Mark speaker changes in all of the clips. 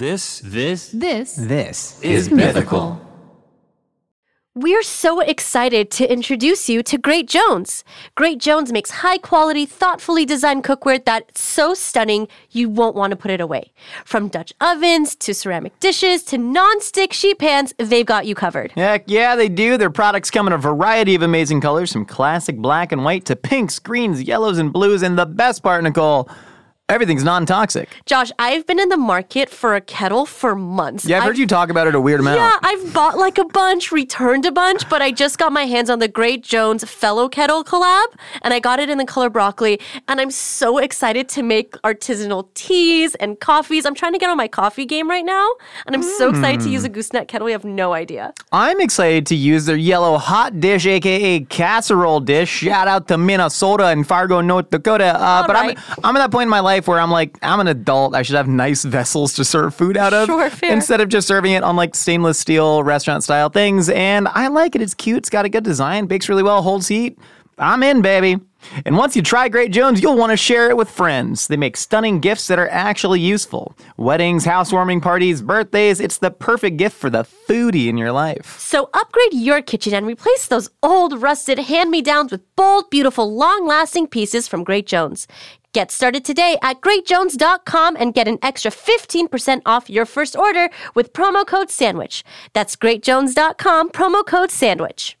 Speaker 1: This
Speaker 2: is Mythical.
Speaker 3: We're so excited to introduce you to Great Jones. Great Jones makes high-quality, thoughtfully designed cookware that's so stunning you won't want to put it away. From Dutch ovens to ceramic dishes to non-stick sheet pans, they've got you covered.
Speaker 2: Heck yeah, they do. Their products come in a variety of amazing colors, from classic black and white to pinks, greens, yellows, and blues. And the best part, Nicole, everything's non-toxic.
Speaker 3: Josh, I've been in the market for a kettle for months.
Speaker 2: Yeah, I've heard you talk about it a weird amount.
Speaker 3: Yeah, I've bought like a bunch, returned a bunch, but I just got my hands on the Great Jones Fellow Kettle collab, and I got it in the color broccoli, and I'm so excited to make artisanal teas and coffees. I'm trying to get on my coffee game right now, and I'm so excited to use a gooseneck kettle. You have no idea.
Speaker 2: I'm excited to use their yellow hot dish, aka casserole dish. Shout out to Minnesota and Fargo, North Dakota. But
Speaker 3: right.
Speaker 2: I'm at that point in my life where I'm like, I'm an adult. I should have nice vessels to serve food out of.
Speaker 3: Sure, fair.
Speaker 2: Instead of just serving it on like stainless steel restaurant style things. And I like it. It's cute. It's got a good design. Bakes really well. Holds heat. I'm in, baby. And once you try Great Jones, you'll want to share it with friends. They make stunning gifts that are actually useful. Weddings, housewarming parties, birthdays. It's the perfect gift for the foodie in your life.
Speaker 3: So upgrade your kitchen and replace those old, rusted hand-me-downs with bold, beautiful, long-lasting pieces from Great Jones. Get started today at greatjones.com and get an extra 15% off your first order with promo code SANDWICH. That's greatjones.com, promo code SANDWICH.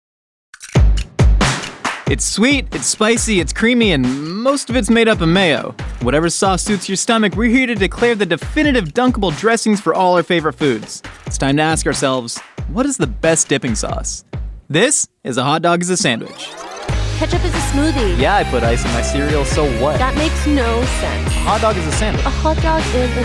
Speaker 2: It's sweet, it's spicy, it's creamy, and most of it's made up of mayo. Whatever sauce suits your stomach, we're here to declare the definitive dunkable dressings for all our favorite foods. It's time to ask ourselves, what is the best dipping sauce? This is a hot dog as a sandwich.
Speaker 3: Ketchup is a smoothie.
Speaker 2: Yeah, I put ice in my cereal, so what?
Speaker 3: That makes no sense.
Speaker 2: A hot dog is a sandwich.
Speaker 3: A hot dog is a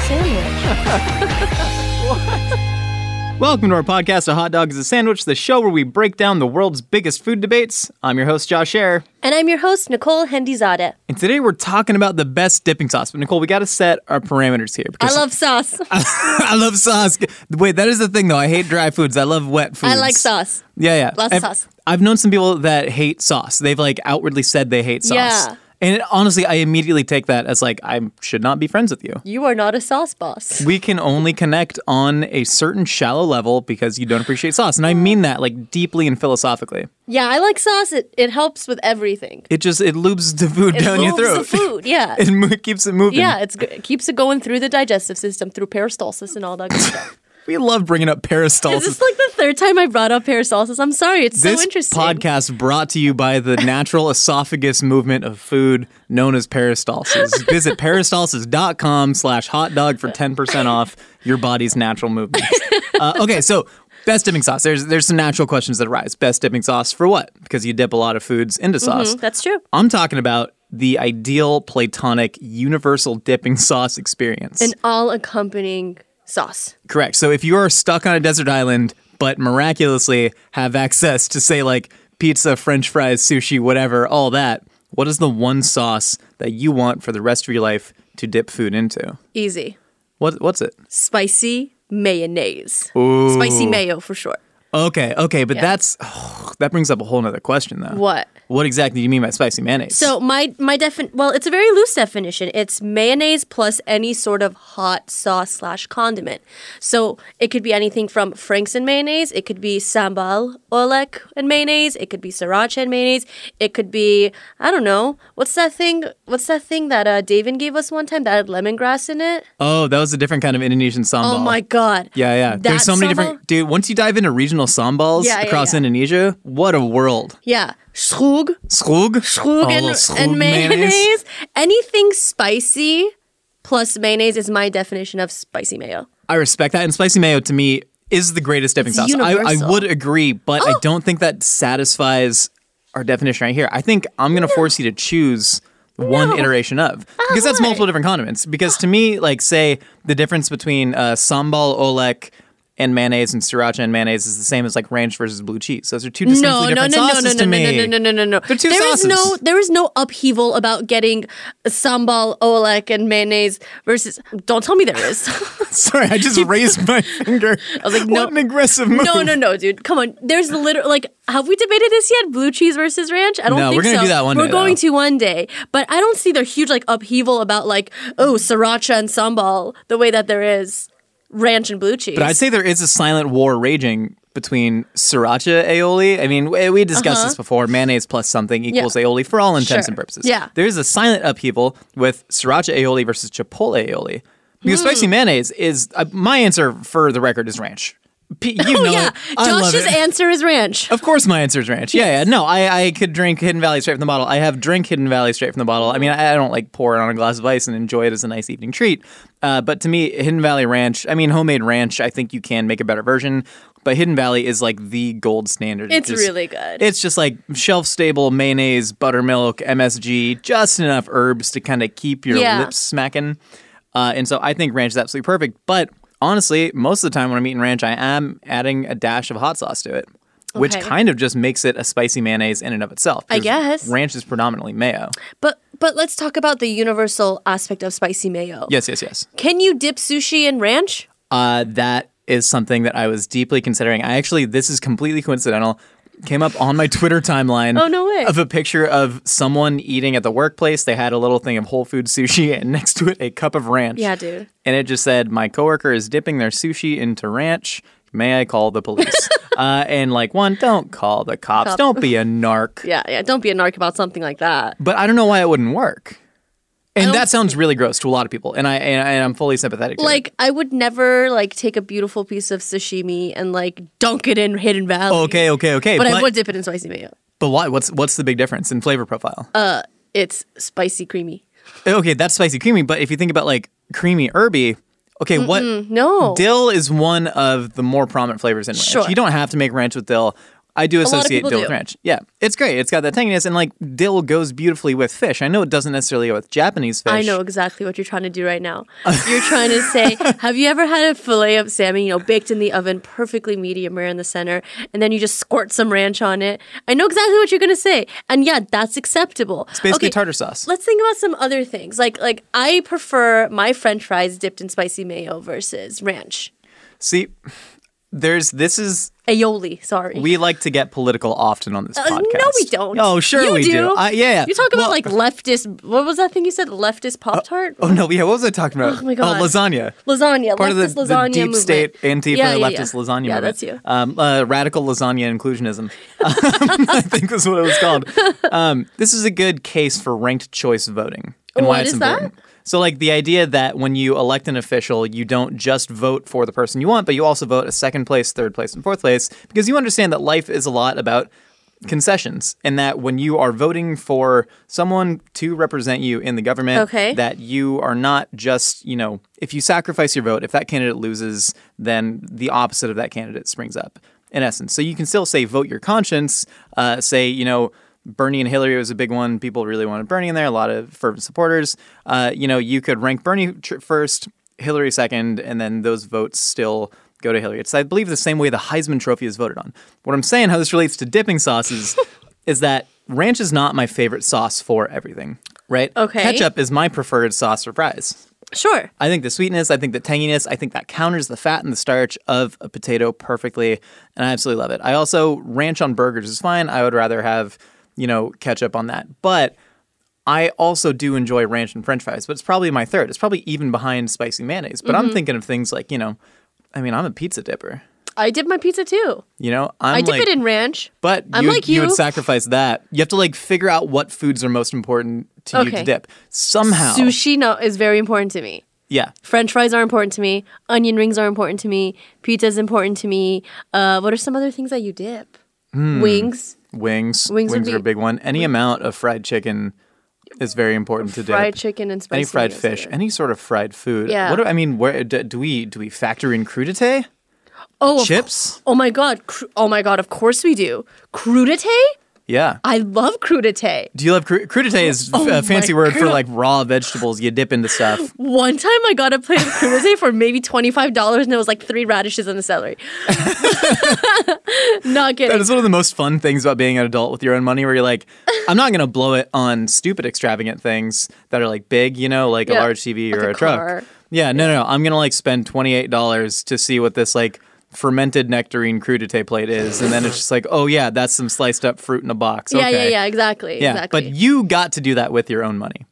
Speaker 3: sandwich.
Speaker 2: Welcome to our podcast, A Hot Dog is a Sandwich, the show where we break down the world's biggest food debates. I'm your host, Josh Scherer.
Speaker 3: And I'm your host, Nicole Hendizadeh.
Speaker 2: And today we're talking about the best dipping sauce. But Nicole, we got to set our parameters here.
Speaker 3: I love sauce.
Speaker 2: I love sauce. Wait, that is the thing, though. I hate dry foods. I love wet foods.
Speaker 3: I like sauce.
Speaker 2: Yeah.
Speaker 3: Lots of sauce.
Speaker 2: I've known some people that hate sauce. They've like outwardly said they hate sauce.
Speaker 3: Yeah.
Speaker 2: And honestly, I immediately take that as like, I should not be friends with you.
Speaker 3: You are not a sauce boss.
Speaker 2: We can only connect on a certain shallow level because you don't appreciate sauce. And I mean that like deeply and philosophically.
Speaker 3: Yeah, I like sauce. It helps with everything.
Speaker 2: It lubes the food down your throat.
Speaker 3: It lubes the food, yeah.
Speaker 2: It keeps it moving.
Speaker 3: Yeah, it keeps it going through the digestive system, through peristalsis and all that good stuff.
Speaker 2: We love bringing up peristalsis.
Speaker 3: Is this like the third time I brought up peristalsis? I'm sorry, it's so interesting.
Speaker 2: This podcast brought to you by the natural esophagus movement of food known as peristalsis. Visit peristalsis.com/hotdog for 10% off your body's natural movements. Okay, so best dipping sauce. There's some natural questions that arise. Best dipping sauce for what? Because you dip a lot of foods into sauce.
Speaker 3: That's true.
Speaker 2: I'm talking about the ideal platonic universal dipping sauce experience.
Speaker 3: An all-accompanying sauce.
Speaker 2: Correct. So if you are stuck on a desert island, but miraculously have access to, say, like pizza, French fries, sushi, whatever, all that, what is the one sauce that you want for the rest of your life to dip food into?
Speaker 3: Easy.
Speaker 2: What's it?
Speaker 3: Spicy mayonnaise.
Speaker 2: Ooh.
Speaker 3: Spicy mayo for short.
Speaker 2: Okay, but that brings up a whole nother question, though.
Speaker 3: What?
Speaker 2: What exactly do you mean by spicy mayonnaise?
Speaker 3: So it's a very loose definition. It's mayonnaise plus any sort of hot sauce / condiment. So it could be anything from Frank's and mayonnaise. It could be sambal oelek and mayonnaise. It could be sriracha and mayonnaise. It could be, I don't know, what's that thing that David gave us one time that had lemongrass in it?
Speaker 2: Oh, that was a different kind of Indonesian sambal.
Speaker 3: Oh my God.
Speaker 2: Yeah. There's so many different, dude, once you dive into regional sambals across Indonesia, what a world.
Speaker 3: Yeah. Srug and mayonnaise. Anything spicy plus mayonnaise is my definition of spicy mayo.
Speaker 2: I respect that. And spicy mayo, to me, is the greatest dipping sauce. I would agree, but I don't think that satisfies our definition right here. I think I'm going to force you to choose one iteration of. Because that's multiple different condiments. Because to me, like, say, the difference between sambal oelek and mayonnaise and sriracha and mayonnaise is the same as like ranch versus blue cheese. Those are two distinctly different sauces to me.
Speaker 3: No.
Speaker 2: They're two sauces.
Speaker 3: There is no upheaval about getting sambal oelek and mayonnaise versus. Don't tell me there is.
Speaker 2: Sorry, I just raised my finger.
Speaker 3: I was like, no.
Speaker 2: What an aggressive move.
Speaker 3: No, dude. Come on. There's literally, like, have we debated this yet? Blue cheese versus ranch? I don't think so.
Speaker 2: No, we're going to do that one day.
Speaker 3: We're going to one day. But I don't see the huge, like, upheaval about, like, sriracha and sambal the way that there is. ranch and blue cheese.
Speaker 2: But I'd say there is a silent war raging between sriracha aioli. I mean, we discussed this before. Mayonnaise plus something equals aioli for all intents and purposes.
Speaker 3: Yeah.
Speaker 2: There's a silent upheaval with sriracha aioli versus chipotle aioli. Because spicy mayonnaise is, my answer for the record is ranch.
Speaker 3: Josh's answer is ranch.
Speaker 2: Of course my answer is ranch. Yeah. No, I could drink Hidden Valley straight from the bottle. I have drink Hidden Valley straight from the bottle. I mean, I don't like pour it on a glass of ice and enjoy it as a nice evening treat. But to me, Hidden Valley ranch, I mean, homemade ranch, I think you can make a better version. But Hidden Valley is like the gold standard.
Speaker 3: It's really good.
Speaker 2: It's just like shelf-stable mayonnaise, buttermilk, MSG, just enough herbs to kind of keep your lips smacking. And so I think ranch is absolutely perfect. But honestly, most of the time when I'm eating ranch, I am adding a dash of hot sauce to it, which kind of just makes it a spicy mayonnaise in and of itself.
Speaker 3: I guess.
Speaker 2: Ranch is predominantly mayo.
Speaker 3: But let's talk about the universal aspect of spicy mayo.
Speaker 2: Yes.
Speaker 3: Can you dip sushi in ranch?
Speaker 2: That is something that I was deeply considering. This is completely coincidental. Came up on my Twitter timeline of a picture of someone eating at the workplace. They had a little thing of Whole Foods sushi and next to it a cup of ranch.
Speaker 3: Yeah, dude.
Speaker 2: And it just said, my coworker is dipping their sushi into ranch. May I call the police? And don't call the cops. Don't be a narc.
Speaker 3: Yeah. Don't be a narc about something like that.
Speaker 2: But I don't know why it wouldn't work. And that sounds really gross to a lot of people, and I'm fully sympathetic to it.
Speaker 3: I would never take a beautiful piece of sashimi and dunk it in Hidden Valley.
Speaker 2: Okay.
Speaker 3: But I would dip it in spicy mayo.
Speaker 2: But why? What's the big difference in flavor profile?
Speaker 3: It's spicy creamy.
Speaker 2: Okay, that's spicy creamy. But if you think about creamy herby, what?
Speaker 3: No.
Speaker 2: Dill is one of the more prominent flavors in ranch.
Speaker 3: Sure.
Speaker 2: You don't have to make ranch with dill. I do associate dill with ranch. Yeah, it's great. It's got that tanginess, and dill goes beautifully with fish. I know it doesn't necessarily go with Japanese fish.
Speaker 3: I know exactly what you're trying to do right now. You're trying to say, have you ever had a fillet of salmon, baked in the oven, perfectly medium rare in the center, and then you just squirt some ranch on it? I know exactly what you're going to say. And yeah, that's acceptable.
Speaker 2: It's basically tartar sauce.
Speaker 3: Let's think about some other things. Like I prefer my French fries dipped in spicy mayo versus ranch.
Speaker 2: See, this is
Speaker 3: aioli, sorry.
Speaker 2: We like to get political often on this podcast.
Speaker 3: No, we don't.
Speaker 2: Oh, sure we do. Yeah.
Speaker 3: You talk about leftist, what was that thing you said? Leftist Pop-Tart?
Speaker 2: Oh, no, yeah, what was I talking about?
Speaker 3: Oh, my God.
Speaker 2: Lasagna.
Speaker 3: Part
Speaker 2: leftist
Speaker 3: of the lasagna
Speaker 2: deep
Speaker 3: movement.
Speaker 2: state anti-leftist lasagna movement.
Speaker 3: Yeah, that's you.
Speaker 2: Radical lasagna inclusionism. I think that's what it was called. This is a good case for ranked choice voting and why it's important.
Speaker 3: That?
Speaker 2: So, the idea that when you elect an official, you don't just vote for the person you want, but you also vote a second place, third place, and fourth place, because you understand that life is a lot about concessions, and that when you are voting for someone to represent you in the government, that you are not just, if you sacrifice your vote, if that candidate loses, then the opposite of that candidate springs up, in essence. So you can still say vote your conscience, Bernie and Hillary was a big one. People really wanted Bernie in there. A lot of fervent supporters. You could rank Bernie first, Hillary second, and then those votes still go to Hillary. It's, I believe, the same way the Heisman Trophy is voted on. What I'm saying, how this relates to dipping sauces, is that ranch is not my favorite sauce for everything, right?
Speaker 3: Okay.
Speaker 2: Ketchup is my preferred sauce for fries.
Speaker 3: Sure.
Speaker 2: I think the sweetness, I think the tanginess, I think that counters the fat and the starch of a potato perfectly, and I absolutely love it. I also, ranch on burgers is fine. I would rather have ketchup on that. But I also do enjoy ranch and French fries, but it's probably my third. It's probably even behind spicy mayonnaise. But I'm thinking of things like, I'm a pizza dipper.
Speaker 3: I dip my pizza too.
Speaker 2: I
Speaker 3: dip it in ranch.
Speaker 2: But you would sacrifice that. You have to figure out what foods are most important to you to dip. Somehow.
Speaker 3: Sushi is very important to me.
Speaker 2: Yeah.
Speaker 3: French fries are important to me. Onion rings are important to me. Pizza is important to me. What are some other things that you dip? Wings.
Speaker 2: Wings are a big one. Any amount of fried chicken is very important to dip.
Speaker 3: Fried chicken and spicy.
Speaker 2: Any fried fish, any sort of fried food.
Speaker 3: Yeah.
Speaker 2: Where do we factor in crudité?
Speaker 3: Oh,
Speaker 2: chips?
Speaker 3: Oh my god! Of course we do. Crudité?
Speaker 2: Yeah.
Speaker 3: I love crudité.
Speaker 2: Do you love crudité? Is a fancy word for raw vegetables you dip into stuff.
Speaker 3: One time I got a plate of crudité for maybe $25 and it was 3 radishes and a celery. Not kidding.
Speaker 2: That is one of the most fun things about being an adult with your own money, where you're I'm not going to blow it on stupid extravagant things that are big, a large TV or a truck.
Speaker 3: Car.
Speaker 2: Yeah, no. I'm going to spend $28 to see what this fermented nectarine crudité plate is, and then it's just oh yeah, that's some sliced up fruit in a box. Okay.
Speaker 3: Yeah, exactly.
Speaker 2: Yeah,
Speaker 3: exactly.
Speaker 2: But you got to do that with your own money.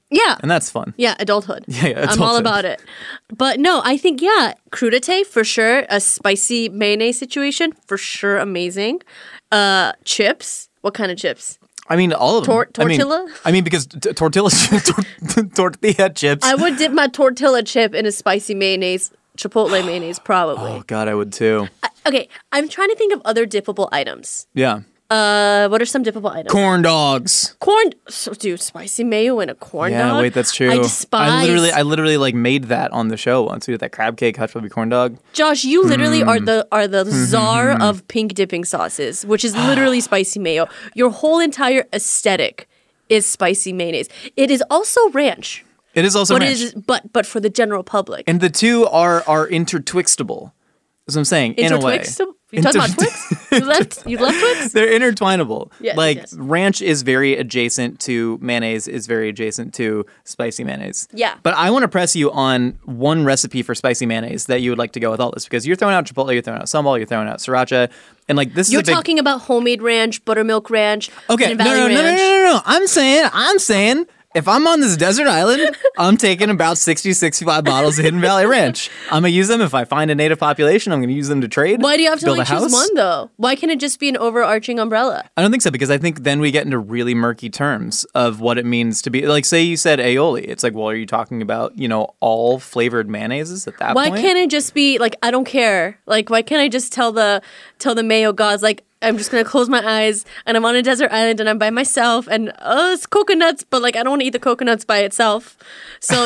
Speaker 3: Yeah.
Speaker 2: And that's fun.
Speaker 3: Yeah, adulthood.
Speaker 2: Yeah,
Speaker 3: I'm all about it. But no, I think, crudité, for sure. A spicy mayonnaise situation, for sure, amazing. Chips. What kind of chips?
Speaker 2: I mean, all of them.
Speaker 3: Tortilla?
Speaker 2: I mean because tortilla chips.
Speaker 3: I would dip my tortilla chip in a spicy mayonnaise, chipotle mayonnaise, probably.
Speaker 2: Oh, God, I would too.
Speaker 3: Okay, I'm trying to think of other dippable items.
Speaker 2: Yeah.
Speaker 3: What are some dippable items?
Speaker 2: Corn dogs.
Speaker 3: Dude, spicy mayo in a corn dog?
Speaker 2: Yeah, wait, that's true.
Speaker 3: I despise.
Speaker 2: I literally like made that on the show once. We did that crab cake hush puppy corn dog.
Speaker 3: Josh, you literally are the czar of pink dipping sauces, which is literally spicy mayo. Your whole entire aesthetic is spicy mayonnaise. It is also ranch.
Speaker 2: It is also ranch.
Speaker 3: But for the general public.
Speaker 2: And the two are intertwixtable. That's what I'm saying, in a way.
Speaker 3: You talking about Twix? You love Twix?
Speaker 2: They're intertwinable.
Speaker 3: Yes,
Speaker 2: yes. Ranch is very adjacent to mayonnaise, is very adjacent to spicy mayonnaise.
Speaker 3: Yeah.
Speaker 2: But I want to press you on one recipe for spicy mayonnaise that you would like to go with all this, because you're throwing out chipotle, you're throwing out sambal, you're throwing out sriracha, and like this
Speaker 3: You're
Speaker 2: is a big...
Speaker 3: talking about homemade ranch, buttermilk ranch,
Speaker 2: Okay,
Speaker 3: Valley ranch.
Speaker 2: No. I'm saying if I'm on this desert island, I'm taking about 60, 65 bottles of Hidden Valley Ranch. I'm going to use them. If I find a native population, I'm going to use them to trade.
Speaker 3: Why do you have to
Speaker 2: build
Speaker 3: only
Speaker 2: a house.
Speaker 3: choose one, though? Why can't it just be an overarching umbrella?
Speaker 2: I don't think so, because I think then we get into really murky terms of what it means to be. Like, say you said aioli. It's like, well, are you talking about, all flavored mayonnaises at that point?
Speaker 3: Why can't it just be, like, I don't care. Like, why can't I just tell the mayo gods, like, I'm just going to close my eyes and I'm on a desert island and I'm by myself and it's coconuts, but like I don't want to eat the coconuts by itself. So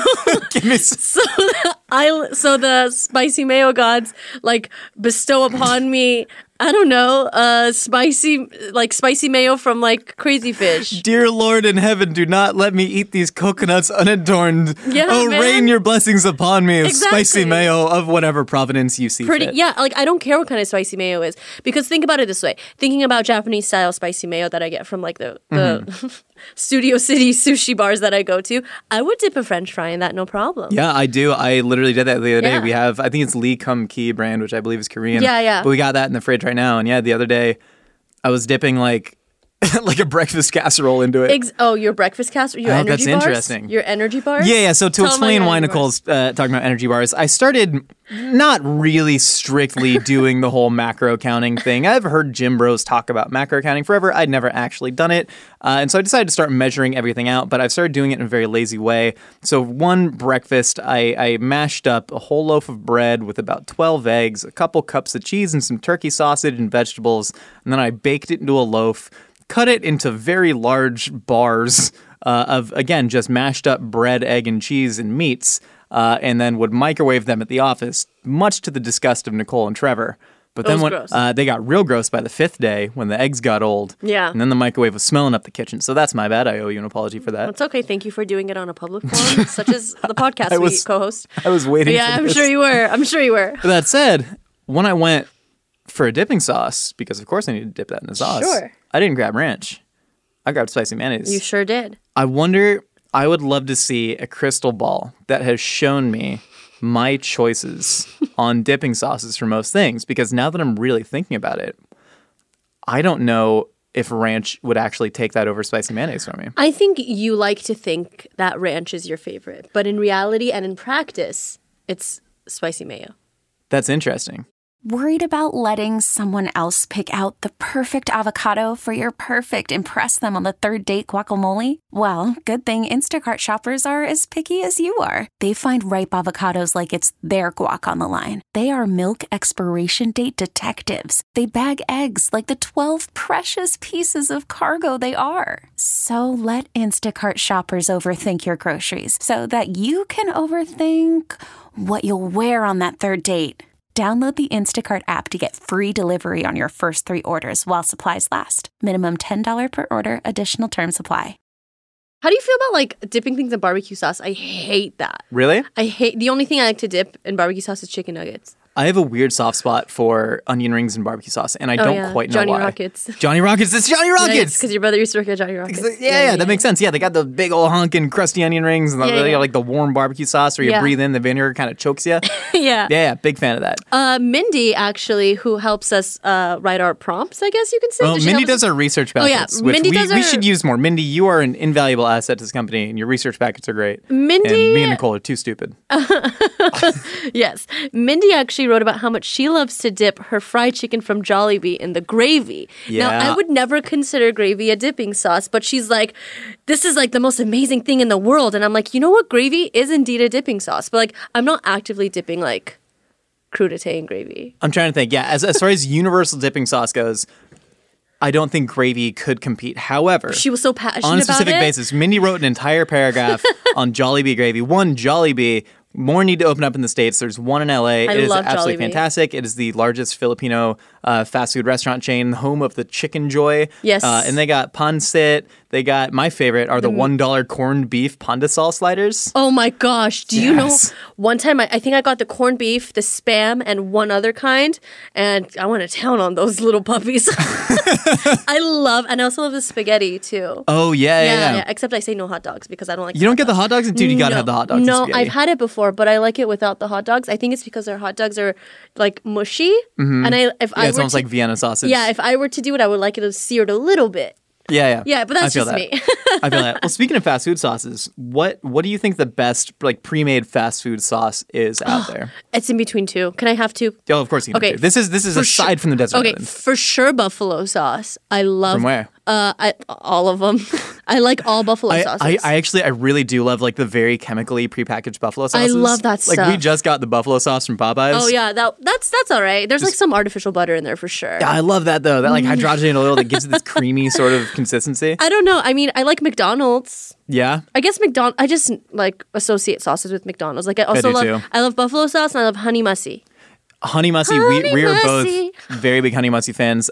Speaker 3: the spicy mayo gods like bestow upon me, I don't know, spicy mayo from like Crazy Fish.
Speaker 2: Dear Lord in heaven, do not let me eat these coconuts unadorned.
Speaker 3: Yeah, man.
Speaker 2: Rain your blessings upon me of
Speaker 3: Exactly.
Speaker 2: spicy mayo of whatever provenance you see fit.
Speaker 3: Yeah, like I don't care what kind of spicy mayo is, because think about it this way. Thinking about Japanese style spicy mayo that I get from like the Studio City sushi bars that I go to, I would dip a French fry in that, no problem.
Speaker 2: Yeah, I do. I literally did that the other day.
Speaker 3: Yeah.
Speaker 2: We have, I think it's Lee Kum Ki brand, which I believe is Korean.
Speaker 3: Yeah.
Speaker 2: But we got that in the fridge right now. And yeah, the other day I was dipping like like a breakfast casserole into it.
Speaker 3: Your breakfast casserole? Your energy
Speaker 2: that's
Speaker 3: bars?
Speaker 2: interesting.
Speaker 3: Your energy bars?
Speaker 2: Yeah. So to
Speaker 3: Tell
Speaker 2: explain
Speaker 3: them
Speaker 2: why
Speaker 3: energy
Speaker 2: Nicole's talking about energy bars, I started not really strictly doing the whole macro counting thing. I've heard gym bros talk about macro counting forever. I'd never actually done it. And so I decided to start measuring everything out, but I've started doing it in a very lazy way. So one breakfast, I mashed up a whole loaf of bread with about 12 eggs, a couple cups of cheese, and some turkey sausage and vegetables. And then I baked it into a loaf, cut it into very large bars of, again, just mashed up bread, egg, and cheese and meats, and then would microwave them at the office, much to the disgust of Nicole and Trevor. But then when they got real gross by the 5th day when the eggs got old.
Speaker 3: Yeah.
Speaker 2: And then the microwave was smelling up the kitchen. So that's my bad. I owe you an apology for that.
Speaker 3: It's okay. Thank you for doing it on a public forum, such as the podcast we co-host.
Speaker 2: I was waiting for
Speaker 3: I'm
Speaker 2: this.
Speaker 3: sure you were.
Speaker 2: But that said, when I went for a dipping sauce, because of course I need to dip that in the sauce.
Speaker 3: Sure.
Speaker 2: I didn't grab ranch. I grabbed spicy mayonnaise.
Speaker 3: You sure did.
Speaker 2: I would love to see a crystal ball that has shown me my choices on dipping sauces for most things, because now that I'm really thinking about it, I don't know if ranch would actually take that over spicy mayonnaise for me.
Speaker 3: I think you like to think that ranch is your favorite, but in reality and in practice, it's spicy mayo.
Speaker 2: That's interesting.
Speaker 1: Worried about letting someone else pick out the perfect avocado for your perfect impress them on the third date guacamole? Well, good thing Instacart shoppers are as picky as you are. They find ripe avocados like it's their guac on the line. They are milk expiration date detectives. They bag eggs like the 12 precious pieces of cargo they are. So let Instacart shoppers overthink your groceries so that you can overthink what you'll wear on that third date. Download the Instacart app to get free delivery on your first 3 orders while supplies last. Minimum $10 per order. Additional terms apply.
Speaker 3: How do you feel about like dipping things in barbecue sauce? I hate that.
Speaker 2: Really?
Speaker 3: The only thing I like to dip in barbecue sauce is chicken nuggets.
Speaker 2: I have a weird soft spot for onion rings and barbecue sauce, and I don't quite know
Speaker 3: Johnny
Speaker 2: why.
Speaker 3: Rockets.
Speaker 2: Johnny Rockets. It's Johnny Rockets.
Speaker 3: Because your brother used to work at Johnny Rockets.
Speaker 2: Yeah, that makes sense. Yeah, they got the big old hunkin' crusty onion rings, and they got like the warm barbecue sauce where you breathe in the vinegar, kind of chokes you. Yeah, big fan of that.
Speaker 3: Mindy, actually, who helps us write our prompts, I guess you can say.
Speaker 2: Well, Mindy does our research packets, which we should use more. Mindy, you are an invaluable asset to this company, and your research packets are great.
Speaker 3: Mindy,
Speaker 2: and me and Nicole are too stupid.
Speaker 3: Yes. Mindy actually wrote about how much she loves to dip her fried chicken from Jollibee in the gravy.
Speaker 2: Yeah.
Speaker 3: Now, I would never consider gravy a dipping sauce, but she's like, this is like the most amazing thing in the world. And I'm like, you know what? Gravy is indeed a dipping sauce. But like, I'm not actively dipping like crudité in gravy.
Speaker 2: I'm trying to think. Yeah, as far as universal dipping sauce goes, I don't think gravy could compete. However,
Speaker 3: she was so passionate about it.
Speaker 2: On a specific basis, Mindy wrote an entire paragraph on Jollibee gravy. One, Jollibee, more need to open up in the States. There's one in LA. It is absolutely fantastic. It is the largest Filipino fast food restaurant chain, home of the Chicken Joy.
Speaker 3: Yes.
Speaker 2: And they got pancit. They got, my favorite are the $1 corned beef pandesal sliders.
Speaker 3: Oh my gosh. Do you know, one time I think I got the corned beef, the Spam, and one other kind, and I went to town on those little puppies. I also love the spaghetti too.
Speaker 2: Oh, yeah.
Speaker 3: Except I say no hot dogs because I don't like
Speaker 2: You don't get the hot dogs? Dude, you gotta have the hot dogs.
Speaker 3: No, I've had it before, but I like it without the hot dogs. I think it's because their hot dogs are like mushy. Mm-hmm. And
Speaker 2: it's almost like Vienna sausage.
Speaker 3: Yeah, if I were to do it, I would like it seared a little bit.
Speaker 2: Yeah.
Speaker 3: Yeah, but that's just me.
Speaker 2: I feel that. Well, speaking of fast food sauces, what do you think the best like pre-made fast food sauce is out there?
Speaker 3: It's in between two. Can I have two?
Speaker 2: Oh, of course you can. Okay, this is aside from the desert.
Speaker 3: Okay, for sure buffalo sauce. I love.
Speaker 2: From where?
Speaker 3: All of them. I like all buffalo sauces.
Speaker 2: I really do love like the very chemically prepackaged buffalo sauces.
Speaker 3: I love that stuff.
Speaker 2: Like we just got the buffalo sauce from Popeyes.
Speaker 3: Oh yeah, that's all right. There's like some artificial butter in there for sure.
Speaker 2: Yeah, I love that though. That like hydrogenated oil that gives it this creamy sort of consistency.
Speaker 3: I don't know. I mean, I like McDonald's.
Speaker 2: Yeah.
Speaker 3: I guess I just like associate sauces with McDonald's. Like I also love buffalo sauce and I love honey mussie.
Speaker 2: Honey mussie, we are both very big honey mussie fans.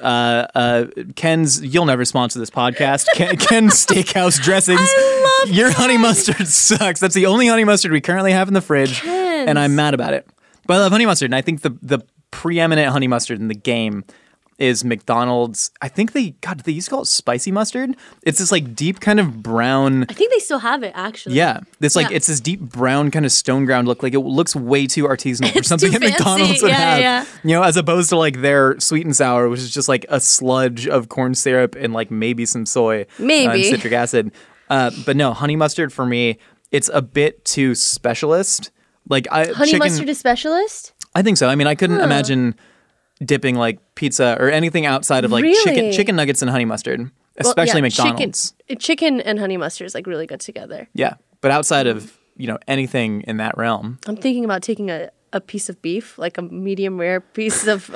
Speaker 2: Ken's, you'll never sponsor this podcast. Ken's Steakhouse dressings.
Speaker 3: I love
Speaker 2: your honey mustard sucks. That's the only honey mustard we currently have in the fridge, and I'm mad about it. But I love honey mustard, and I think the preeminent honey mustard in the game is McDonald's. I think they used to call it spicy mustard. It's this like deep kind of brown.
Speaker 3: I think they still have it actually.
Speaker 2: Yeah, it's this deep brown kind of stone ground look. Like it looks way too artisanal for something that McDonald's would have. Yeah. You know, as opposed to like their sweet and sour, which is just like a sludge of corn syrup and like maybe some soy, and citric acid. But no, honey mustard for me, it's a bit too specialist. Like
Speaker 3: honey mustard is specialist?
Speaker 2: I think so. I mean, I couldn't imagine dipping like pizza or anything outside of like chicken nuggets and honey mustard, especially McDonald's.
Speaker 3: Chicken and honey mustard is like really good together.
Speaker 2: Yeah, but outside of anything in that realm,
Speaker 3: I'm thinking about taking a piece of beef, like a medium rare piece of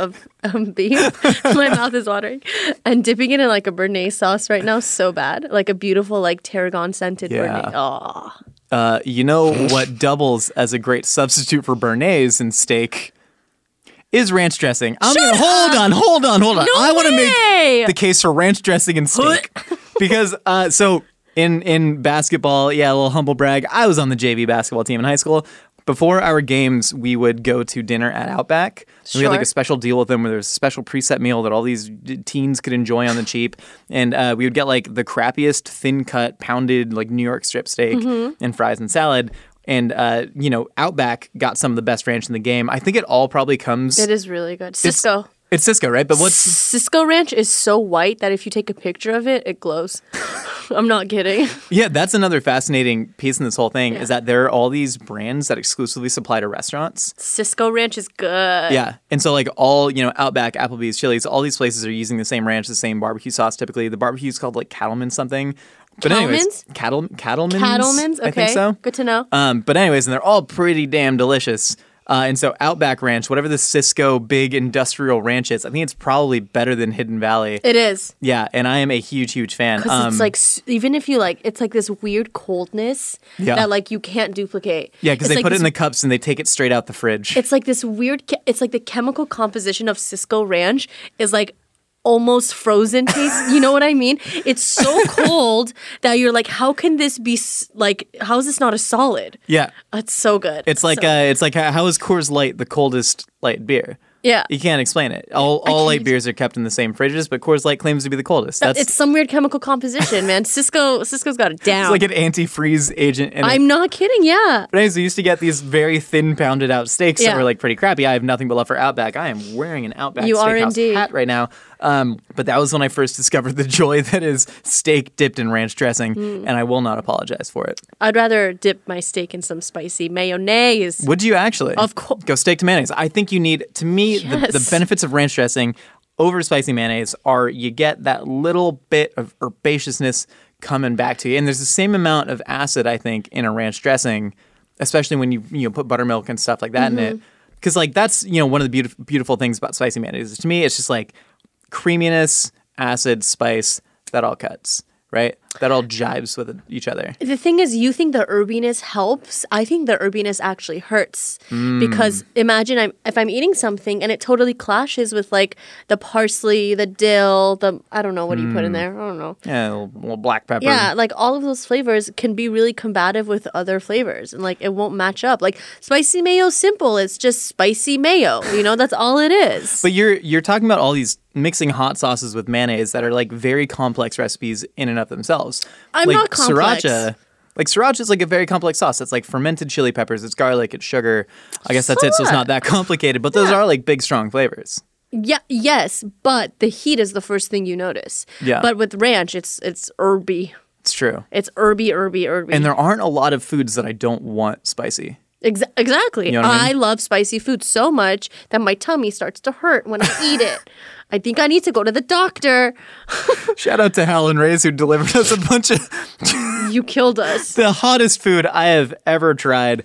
Speaker 3: beef. My mouth is watering, and dipping it in like a béarnaise sauce right now. So bad, like a beautiful like tarragon scented béarnaise. Oh.
Speaker 2: You know what doubles as a great substitute for béarnaise in steak? Is ranch dressing. Hold on.
Speaker 3: No
Speaker 2: I want to make the case for ranch dressing and steak. Because, so in basketball, a little humble brag, I was on the JV basketball team in high school. Before our games, we would go to dinner at Outback. We had like a special deal with them where there was a special preset meal that all these teens could enjoy on the cheap. And we would get like the crappiest thin cut pounded like New York strip steak and fries and salad. And, Outback got some of the best ranch in the game. I think it all probably comes...
Speaker 3: It is really good. Cisco.
Speaker 2: It's Cisco, right? But what's...
Speaker 3: Cisco ranch is so white that if you take a picture of it, it glows. I'm not kidding.
Speaker 2: Yeah, that's another fascinating piece in this whole thing is that there are all these brands that exclusively supply to restaurants.
Speaker 3: Cisco ranch is good.
Speaker 2: Yeah. And so like all, Outback, Applebee's, Chili's, all these places are using the same ranch, the same barbecue sauce typically. The barbecue is called like Cattleman something. But anyways, Cattleman's,
Speaker 3: okay.
Speaker 2: I think so.
Speaker 3: Good to know.
Speaker 2: But anyways, and they're all pretty damn delicious. And so Outback Ranch, whatever the Cisco big industrial ranch is, I think it's probably better than Hidden Valley.
Speaker 3: It is.
Speaker 2: Yeah, and I am a huge, huge fan.
Speaker 3: Because it's like, even if you like, it's like this weird coldness that like you can't duplicate.
Speaker 2: Yeah, because they put it in the cups and they take it straight out the fridge.
Speaker 3: It's like this weird, it's like the chemical composition of Cisco Ranch is like almost frozen taste. You know what I mean? It's so cold that you're like, how can this be how is this not a solid?
Speaker 2: Yeah.
Speaker 3: It's so good.
Speaker 2: It's like how is Coors Light the coldest light beer?
Speaker 3: Yeah.
Speaker 2: You can't explain it. All light beers are kept in the same fridges, but Coors Light claims to be the coldest.
Speaker 3: It's some weird chemical composition, man. Cisco's got it down.
Speaker 2: It's like an antifreeze agent.
Speaker 3: I'm not kidding, yeah.
Speaker 2: But anyways, we used to get these very thin pounded out steaks that were like pretty crappy. I have nothing but love for Outback. I am wearing an Outback Steakhouse hat right now. But that was when I first discovered the joy that is steak dipped in ranch dressing, and I will not apologize for it.
Speaker 3: I'd rather dip my steak in some spicy mayonnaise.
Speaker 2: Would you actually?
Speaker 3: Of course.
Speaker 2: Go steak to mayonnaise. I think you need, to me, the benefits of ranch dressing over spicy mayonnaise are you get that little bit of herbaceousness coming back to you. And there's the same amount of acid, I think, in a ranch dressing, especially when you put buttermilk and stuff like that in it. Because like that's, one of the beautiful things about spicy mayonnaise. To me, it's just like creaminess, acid, spice, that all cuts, right? That all jives with each other.
Speaker 3: The thing is, you think the herbiness helps. I think the herbiness actually hurts. Because imagine if I'm eating something and it totally clashes with like the parsley, the dill, I don't know, what do you put in there? I don't know.
Speaker 2: Yeah, a little black pepper.
Speaker 3: Yeah, like all of those flavors can be really combative with other flavors and like it won't match up. Like spicy mayo is simple. It's just spicy mayo. That's all it is.
Speaker 2: But you're talking about all these mixing hot sauces with mayonnaise that are like very complex recipes in and of themselves.
Speaker 3: I'm
Speaker 2: like
Speaker 3: not complex.
Speaker 2: Sriracha is like a very complex sauce. It's like fermented chili peppers. It's garlic. It's sugar. I guess that's it. So it's not that complicated. But those are like big, strong flavors.
Speaker 3: Yeah. Yes, but the heat is the first thing you notice.
Speaker 2: Yeah.
Speaker 3: But with ranch, it's herby.
Speaker 2: It's true.
Speaker 3: It's herby.
Speaker 2: And there aren't a lot of foods that I don't want spicy.
Speaker 3: Exactly.
Speaker 2: You know what I mean?
Speaker 3: I love spicy food so much that my tummy starts to hurt when I eat it. I think I need to go to the doctor.
Speaker 2: Shout out to Helen Reyes who delivered us a bunch of
Speaker 3: You killed us.
Speaker 2: The hottest food I have ever tried.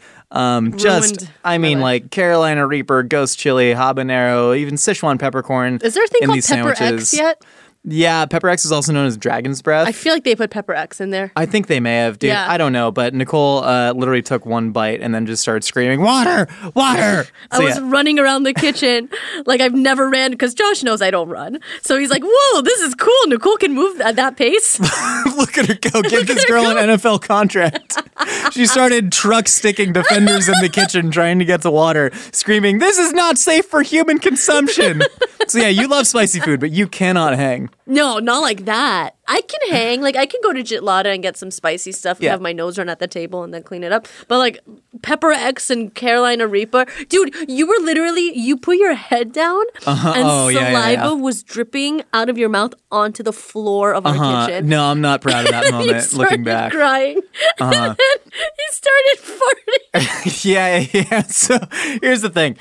Speaker 2: Like Carolina Reaper, ghost chili, habanero, even Sichuan peppercorn.
Speaker 3: Is there a thing
Speaker 2: in
Speaker 3: called
Speaker 2: these
Speaker 3: Pepper
Speaker 2: sandwiches.
Speaker 3: X yet?
Speaker 2: Yeah, Pepper X is also known as Dragon's Breath.
Speaker 3: I feel like they put Pepper X in there.
Speaker 2: I think they may have, dude.
Speaker 3: Yeah.
Speaker 2: I don't know, but Nicole literally took one bite and then just started screaming, "Water! Water!"
Speaker 3: I was running around the kitchen like I've never ran because Josh knows I don't run. So he's like, "Whoa, this is cool. Nicole can move at that pace."
Speaker 2: Look at her go. Give this girl an NFL contract. She started truck sticking defenders in the kitchen trying to get to water, screaming, "This is not safe for human consumption." So yeah, you love spicy food, but you cannot hang.
Speaker 3: No, not like that. I can hang. Like, I can go to Jitlada and get some spicy stuff and have my nose run at the table and then clean it up. But, like, Pepper X and Carolina Reaper. Dude, you were literally, you put your head down and saliva was dripping out of your mouth onto the floor of our kitchen.
Speaker 2: No, I'm not proud of that moment, looking back.
Speaker 3: Crying. And then you started farting.
Speaker 2: Yeah. So, here's the thing.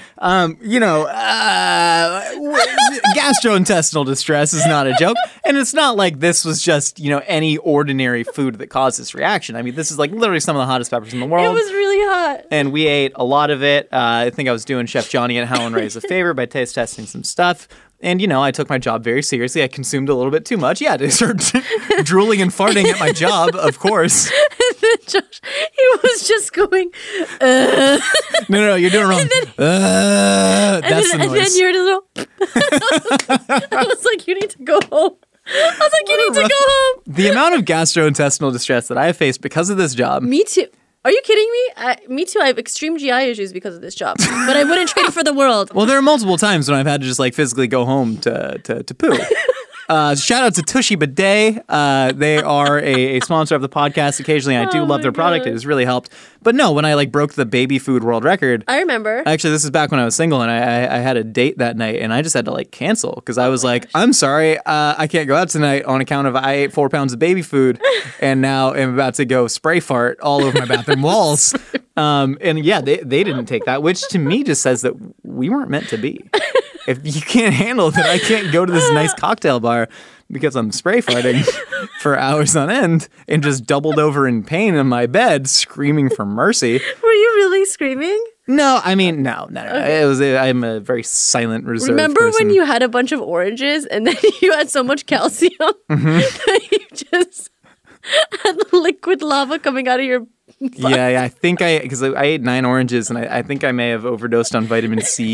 Speaker 2: Gastrointestinal distress is not a joke. And it's not like this was just, any ordinary food that caused this reaction. I mean, this is like literally some of the hottest peppers in the world.
Speaker 3: It was really hot.
Speaker 2: And we ate a lot of it. I think I was doing Chef Johnny and Helen Reyes a favor by taste testing some stuff. And, I took my job very seriously. I consumed a little bit too much. Yeah, to start drooling and farting at my job, of course.
Speaker 3: And then Josh, he was just going,
Speaker 2: No, you're doing it wrong. That's the noise.
Speaker 3: And then you're just I was like, you need to go home. I was like, you need to go home.
Speaker 2: The amount of gastrointestinal distress that I have faced because of this job.
Speaker 3: Me too. Are you kidding me? Me too. I have extreme GI issues because of this job, but I wouldn't trade it for the world.
Speaker 2: Well, there are multiple times when I've had to just physically go home to poo. Shout out to Tushy Bidet. They are a sponsor of the podcast. Occasionally, I do love their product. It has really helped. But no, when I broke the baby food world record,
Speaker 3: I remember.
Speaker 2: Actually, this is back when I was single, and I had a date that night, and I just had to cancel because I was like, I'm sorry, I can't go out tonight on account of I ate 4 pounds of baby food, and now I'm about to go spray fart all over my bathroom walls. And yeah, they didn't take that, which to me just says that we weren't meant to be. If you can't handle that, I can't go to this nice cocktail bar because I'm spray farting for hours on end and just doubled over in pain in my bed, screaming for mercy.
Speaker 3: Were you really screaming?
Speaker 2: No, I mean, no. Okay. I'm a very silent, reserved
Speaker 3: Remember
Speaker 2: person.
Speaker 3: when you had a bunch of oranges and then you had so much calcium that you just had liquid lava coming out of your butt?
Speaker 2: Yeah, I think because I ate 9 oranges and I think I may have overdosed on vitamin C.
Speaker 3: Oh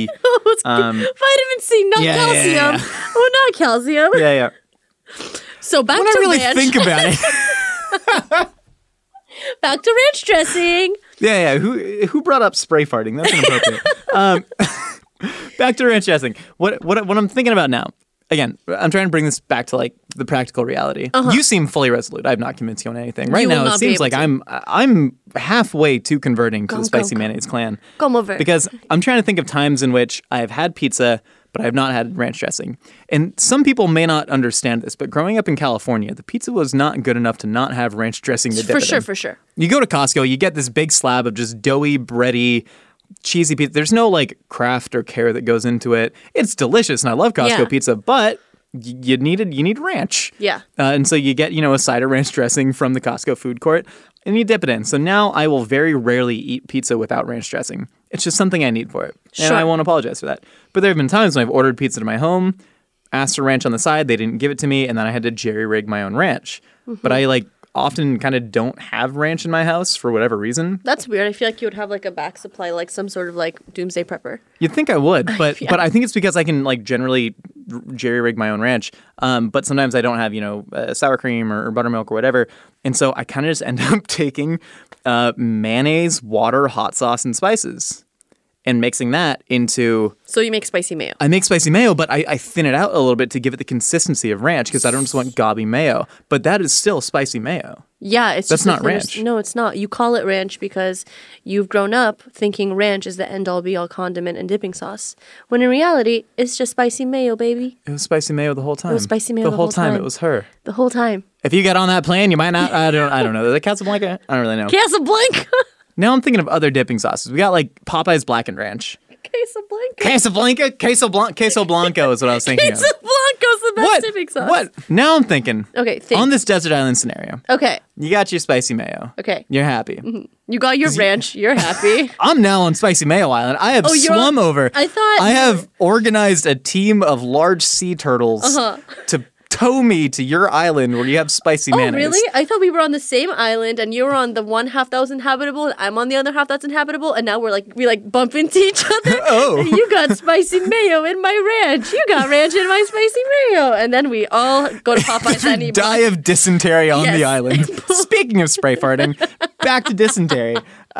Speaker 3: Vitamin C, not calcium.
Speaker 2: Yeah.
Speaker 3: Oh, not calcium.
Speaker 2: Yeah.
Speaker 3: So back
Speaker 2: When
Speaker 3: to
Speaker 2: I really
Speaker 3: ranch.
Speaker 2: think about it.
Speaker 3: Back to ranch dressing.
Speaker 2: Yeah. Who brought up spray farting? That's inappropriate. Back to ranch dressing. What I'm thinking about now. Again, I'm trying to bring this back to like the practical reality. You seem fully resolute. I have not convinced you on anything. Right now, it seems like I'm halfway to converting to the spicy mayonnaise clan.
Speaker 3: Come over.
Speaker 2: Because I'm trying to think of times in which I have had pizza, but I have not had ranch dressing. And some people may not understand this, but growing up in California, the pizza was not good enough to not have ranch dressing to dip it in.
Speaker 3: For sure.
Speaker 2: You go to Costco, you get this big slab of just doughy, bready, cheesy pizza. There's no like craft or care that goes into it. It's delicious, and I love Costco pizza, but you need ranch.
Speaker 3: Yeah.
Speaker 2: And so you get, a side of ranch dressing from the Costco food court, and you dip it in. So now I will very rarely eat pizza without ranch dressing. It's just something I need for it. And I won't apologize for that. But there have been times when I've ordered pizza to my home, asked for ranch on the side, they didn't give it to me, and then I had to jerry-rig my own ranch. But I often kind of don't have ranch in my house for whatever reason.
Speaker 3: That's weird. I feel like you would have like a back supply, like some sort of like doomsday prepper.
Speaker 2: You'd think I would, but I think it's because I can generally jerry-rig my own ranch. But sometimes I don't have, sour cream or buttermilk or whatever. And so I kind of just end up taking mayonnaise, water, hot sauce, and spices and mixing that into...
Speaker 3: So you make spicy mayo.
Speaker 2: I make spicy mayo, but I thin it out a little bit to give it the consistency of ranch because I don't just want gobby mayo. But that is still spicy mayo.
Speaker 3: Yeah,
Speaker 2: that's not ranch.
Speaker 3: No, it's not. You call it ranch because you've grown up thinking ranch is the end-all be-all condiment and dipping sauce. When in reality, it's just spicy mayo, baby.
Speaker 2: It was spicy mayo the whole time.
Speaker 3: It was spicy mayo the whole time.
Speaker 2: It was her.
Speaker 3: The whole time.
Speaker 2: If you got on that plane, you might not. I don't know. The Casablanca? I don't really know.
Speaker 3: Casablanca.
Speaker 2: Now I'm thinking of other dipping sauces. We got like Popeye's Blackened Ranch. Queso Blanco is what I was thinking
Speaker 3: Queso Blanco's the best dipping sauce.
Speaker 2: What? Now I'm thinking.
Speaker 3: Okay,
Speaker 2: on this desert island scenario.
Speaker 3: Okay.
Speaker 2: You got your spicy mayo.
Speaker 3: Okay.
Speaker 2: You're happy.
Speaker 3: Mm-hmm. You got your ranch. You're happy.
Speaker 2: I'm now on Spicy Mayo Island. I have swum over. I have organized a team of large sea turtles to tow me to your island where you have spicy mayonnaise.
Speaker 3: Oh, really? I thought we were on the same island and you were on the one half that was inhabitable and I'm on the other half that's inhabitable and now we bump into each other.
Speaker 2: Oh.
Speaker 3: You got spicy mayo in my ranch. You got ranch in my spicy mayo. And then we all go to Popeye's and
Speaker 2: die of dysentery on the island. Speaking of spray farting, back to dysentery.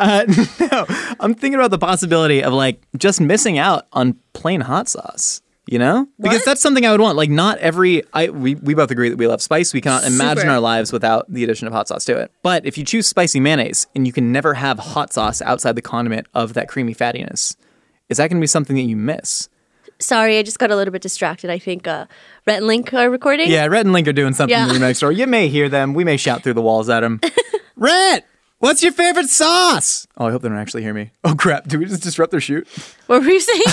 Speaker 2: No, I'm thinking about the possibility of just missing out on plain hot sauce. Because that's something I would want. Not every... We both agree that we love spice. We cannot imagine our lives without the addition of hot sauce to it. But if you choose spicy mayonnaise and you can never have hot sauce outside the condiment of that creamy fattiness, is that going to be something that you miss?
Speaker 3: Sorry, I just got a little bit distracted. I think Rhett and Link are recording.
Speaker 2: Yeah, Rhett and Link are doing something in the next door. You may hear them. We may shout through the walls at them. Rhett! What's your favorite sauce? Oh, I hope they don't actually hear me. Oh, crap. Did we just disrupt their shoot?
Speaker 3: What were you saying?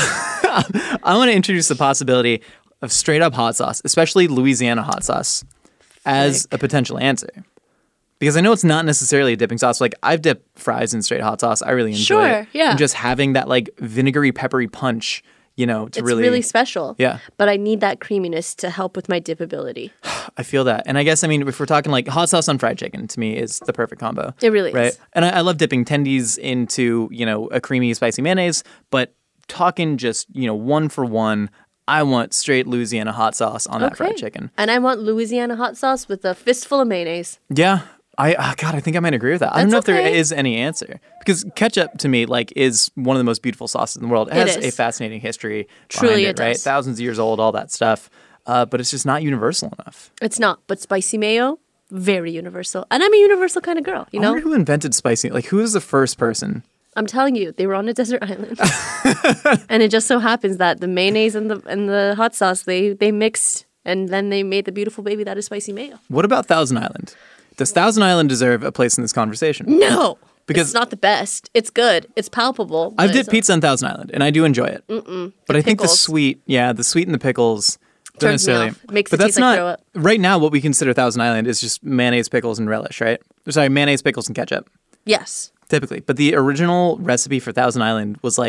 Speaker 2: I want to introduce the possibility of straight up hot sauce, especially Louisiana hot sauce, as a potential answer. Because I know it's not necessarily a dipping sauce. I've dipped fries in straight hot sauce. I really enjoy it.
Speaker 3: Sure, yeah.
Speaker 2: And just having that vinegary, peppery punch, it's
Speaker 3: really special.
Speaker 2: Yeah.
Speaker 3: But I need that creaminess to help with my dippability.
Speaker 2: I feel that. And I guess, if we're talking hot sauce on fried chicken, to me is the perfect combo.
Speaker 3: It really
Speaker 2: is.
Speaker 3: Right?
Speaker 2: And I love dipping tendies into, a creamy, spicy mayonnaise. But talking just, one for one, I want straight Louisiana hot sauce on that fried chicken.
Speaker 3: And I want Louisiana hot sauce with a fistful of mayonnaise.
Speaker 2: Yeah. I think I might agree with that. I don't know if there is any answer. Because ketchup, to me, is one of the most beautiful sauces in the world. It has a fascinating history behind it, right? Thousands of years old, all that stuff. But it's just not universal enough.
Speaker 3: It's not. But spicy mayo, very universal. And I'm a universal kind of girl,
Speaker 2: I wonder who invented spicy. Who was the first person?
Speaker 3: I'm telling you, they were on a desert island. And it just so happens that the mayonnaise and the hot sauce, they mixed. And then they made the beautiful baby that is spicy mayo.
Speaker 2: What about Thousand Island? Does Thousand Island deserve a place in this conversation?
Speaker 3: No. Because it's not the best. It's good. It's palpable.
Speaker 2: I've dipped pizza on Thousand Island, and I do enjoy it. But I think the sweet and the pickles...
Speaker 3: Turns me off. Makes it taste throw up.
Speaker 2: Right now, what we consider Thousand Island is just mayonnaise, pickles, and relish, right? Sorry, mayonnaise, pickles, and ketchup.
Speaker 3: Yes.
Speaker 2: Typically. But the original recipe for Thousand Island was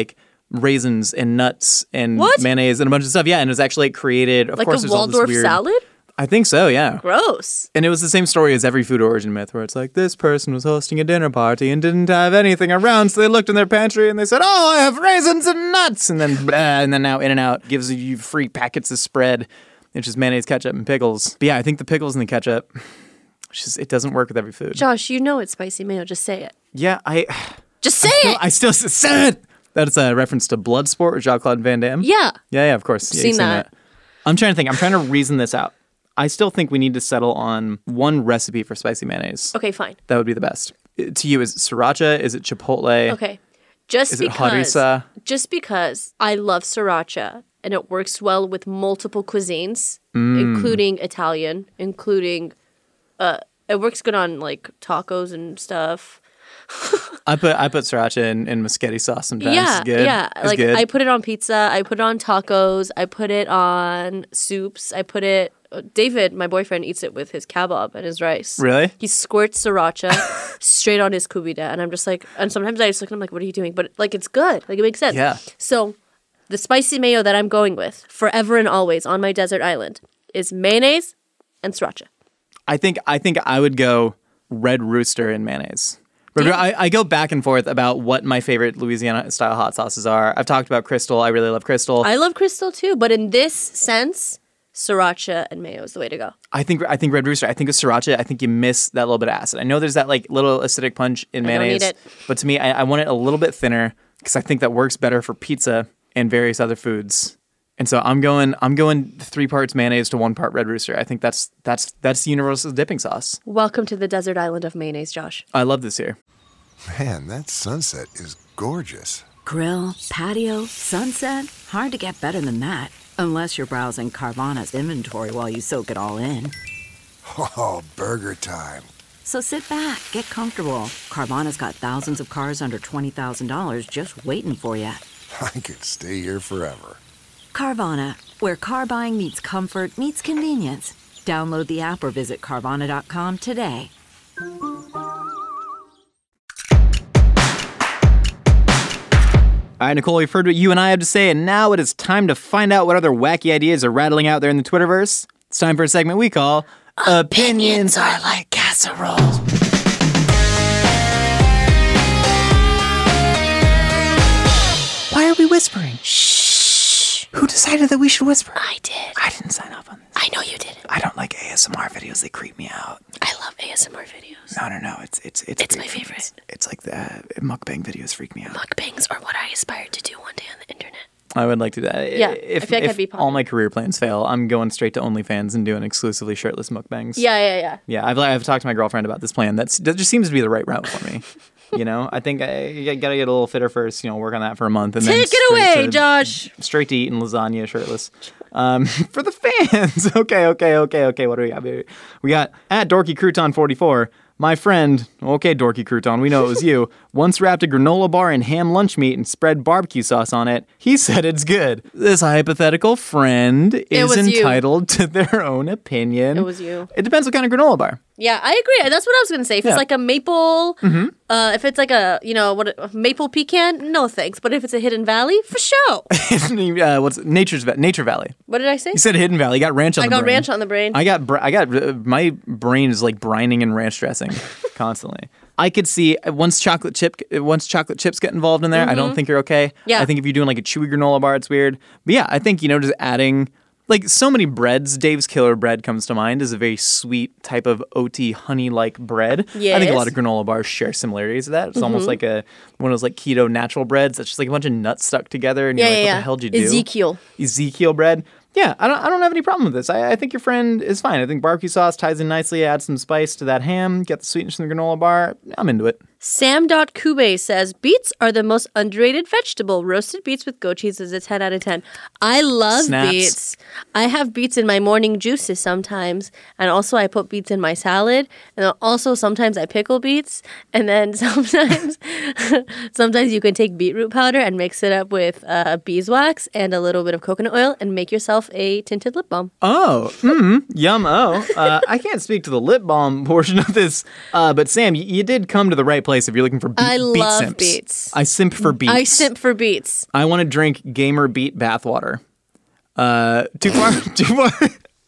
Speaker 2: raisins and nuts and mayonnaise and a bunch of stuff. Yeah, and it was actually created... Of course,
Speaker 3: a Waldorf salad?
Speaker 2: I think so, yeah.
Speaker 3: Gross.
Speaker 2: And it was the same story as every food origin myth, where it's like, this person was hosting a dinner party and didn't have anything around, so they looked in their pantry and they said, oh, I have raisins and nuts! And then, now In-N-Out gives you free packets of spread. It's just mayonnaise, ketchup, and pickles. But yeah, I think the pickles and the ketchup, it doesn't work with every food.
Speaker 3: Josh, you know it's spicy mayo. Just say it.
Speaker 2: Yeah,
Speaker 3: Just say it!
Speaker 2: I still say it! That's a reference to Bloodsport with Jean-Claude Van Damme.
Speaker 3: Yeah.
Speaker 2: Yeah, of course. Yeah,
Speaker 3: seen that.
Speaker 2: I'm trying to think. I'm trying to reason this out. I still think we need to settle on one recipe for spicy mayonnaise.
Speaker 3: Okay, fine.
Speaker 2: That would be the best. To you, is it sriracha? Is it chipotle?
Speaker 3: Okay.
Speaker 2: Is it harissa?
Speaker 3: Just because I love sriracha and it works well with multiple cuisines, including Italian, including it works good on like tacos and stuff.
Speaker 2: I put sriracha in moschetti sauce sometimes.
Speaker 3: Yeah,
Speaker 2: it's good.
Speaker 3: yeah.
Speaker 2: It's
Speaker 3: like
Speaker 2: good.
Speaker 3: I put it on pizza. I put it on tacos. I put it on soups. I put it. David, my boyfriend, eats it with his kebab and his rice.
Speaker 2: Really?
Speaker 3: He squirts sriracha straight on his kubida, and I'm just like, and sometimes I just look at him like, what are you doing? But like, it's good. Like it makes sense.
Speaker 2: Yeah.
Speaker 3: So the spicy mayo that I'm going with forever and always on my desert island is mayonnaise and sriracha.
Speaker 2: I think I would go Red Rooster and mayonnaise. But I go back and forth about what my favorite Louisiana-style hot sauces are. I've talked about Crystal. I really love Crystal.
Speaker 3: I love Crystal too, but in this sense, sriracha and mayo is the way to go.
Speaker 2: I think Red Rooster. I think with sriracha, I think you miss that little bit of acid. I know there's that like little acidic punch in mayonnaise.
Speaker 3: I don't need it.
Speaker 2: But to me, I want it a little bit thinner because I think that works better for pizza and various other foods. And so I'm going 3 parts mayonnaise to 1 part Red Rooster. I think that's the universal dipping sauce.
Speaker 3: Welcome to the desert island of mayonnaise, Josh.
Speaker 2: I love this here.
Speaker 4: Man, that sunset is gorgeous.
Speaker 5: Grill, patio, sunset. Hard to get better than that. Unless you're browsing Carvana's inventory while you soak it all in.
Speaker 4: Oh, burger time.
Speaker 5: So sit back, get comfortable. Carvana's got thousands of cars under $20,000 just waiting for you.
Speaker 4: I could stay here forever.
Speaker 5: Carvana, where car buying meets comfort meets convenience. Download the app or visit Carvana.com today.
Speaker 2: All right, Nicole, we've heard what you and I have to say, and now it is time to find out what other wacky ideas are rattling out there in the Twitterverse. It's time for a segment we call Opinions Are Like Casserole. Why are we whispering?
Speaker 3: Shh.
Speaker 2: Who decided that we should whisper?
Speaker 3: I did.
Speaker 2: I didn't sign up on this.
Speaker 3: I know you didn't.
Speaker 2: I don't like ASMR videos. They creep me out.
Speaker 3: I love ASMR videos.
Speaker 2: No. It's
Speaker 3: my favorite.
Speaker 2: It's like the mukbang videos freak me out.
Speaker 3: Mukbangs are what I aspire to do one day on the internet.
Speaker 2: I would like to do that.
Speaker 3: Yeah,
Speaker 2: If
Speaker 3: I feel like I'd be
Speaker 2: all
Speaker 3: popular.
Speaker 2: my career plans fail, I'm going straight to OnlyFans and doing exclusively shirtless mukbangs.
Speaker 3: Yeah.
Speaker 2: Yeah, I've talked to my girlfriend about this plan. That just seems to be the right route for me. You know, I think I gotta get a little fitter first. You know, work on that for a month and then
Speaker 3: Take it away, Josh.
Speaker 2: Straight to eating lasagna shirtless. For the fans. Okay. What do we got here? We got at Dorky Crouton 44. My friend, okay, Dorky Crouton, we know it was you, once wrapped a granola bar in ham lunch meat and spread barbecue sauce on it. He said it's good. This hypothetical friend is entitled to their own opinion.
Speaker 3: It was you.
Speaker 2: It depends what kind of granola bar.
Speaker 3: Yeah, I agree. That's what I was going to say. If it's like a maple, if it's like a, maple pecan, no thanks. But if it's a Hidden Valley, for sure.
Speaker 2: What's Nature Valley?
Speaker 3: What did I say?
Speaker 2: You said Hidden Valley. You got ranch on the brain.
Speaker 3: I got ranch on the brain.
Speaker 2: My brain is like brining in ranch dressing constantly. I could see once chocolate chips get involved in there, I don't think you're okay.
Speaker 3: Yeah.
Speaker 2: I think if you're doing like a chewy granola bar, it's weird. But yeah, I think, just adding like so many breads, Dave's Killer Bread comes to mind as a very sweet type of oaty honey-like bread.
Speaker 3: Yes.
Speaker 2: I think a lot of granola bars share similarities to that. It's almost like one of those like keto natural breads that's just like a bunch of nuts stuck together and you're like, what the hell did you do? Ezekiel bread. Yeah, I don't have any problem with this. I think your friend is fine. I think barbecue sauce ties in nicely. Add some spice to that ham. Get the sweetness from the granola bar. I'm into it.
Speaker 3: Sam.Kube says, beets are the most underrated vegetable. Roasted beets with goat cheese is a 10 out of 10. I love
Speaker 2: Snaps.
Speaker 3: beets. I have beets in my morning juices sometimes. And also I put beets in my salad. And then also sometimes I pickle beets. And then sometimes you can take beetroot powder and mix it up with beeswax and a little bit of coconut oil and make yourself a tinted lip balm.
Speaker 2: Oh, yum. I can't speak to the lip balm portion of this. But Sam, you did come to the right place if you're looking for beet simps.
Speaker 3: I love beets.
Speaker 2: I simp for beets.
Speaker 3: I simp for beets.
Speaker 2: I want to drink gamer beet bathwater. Too far?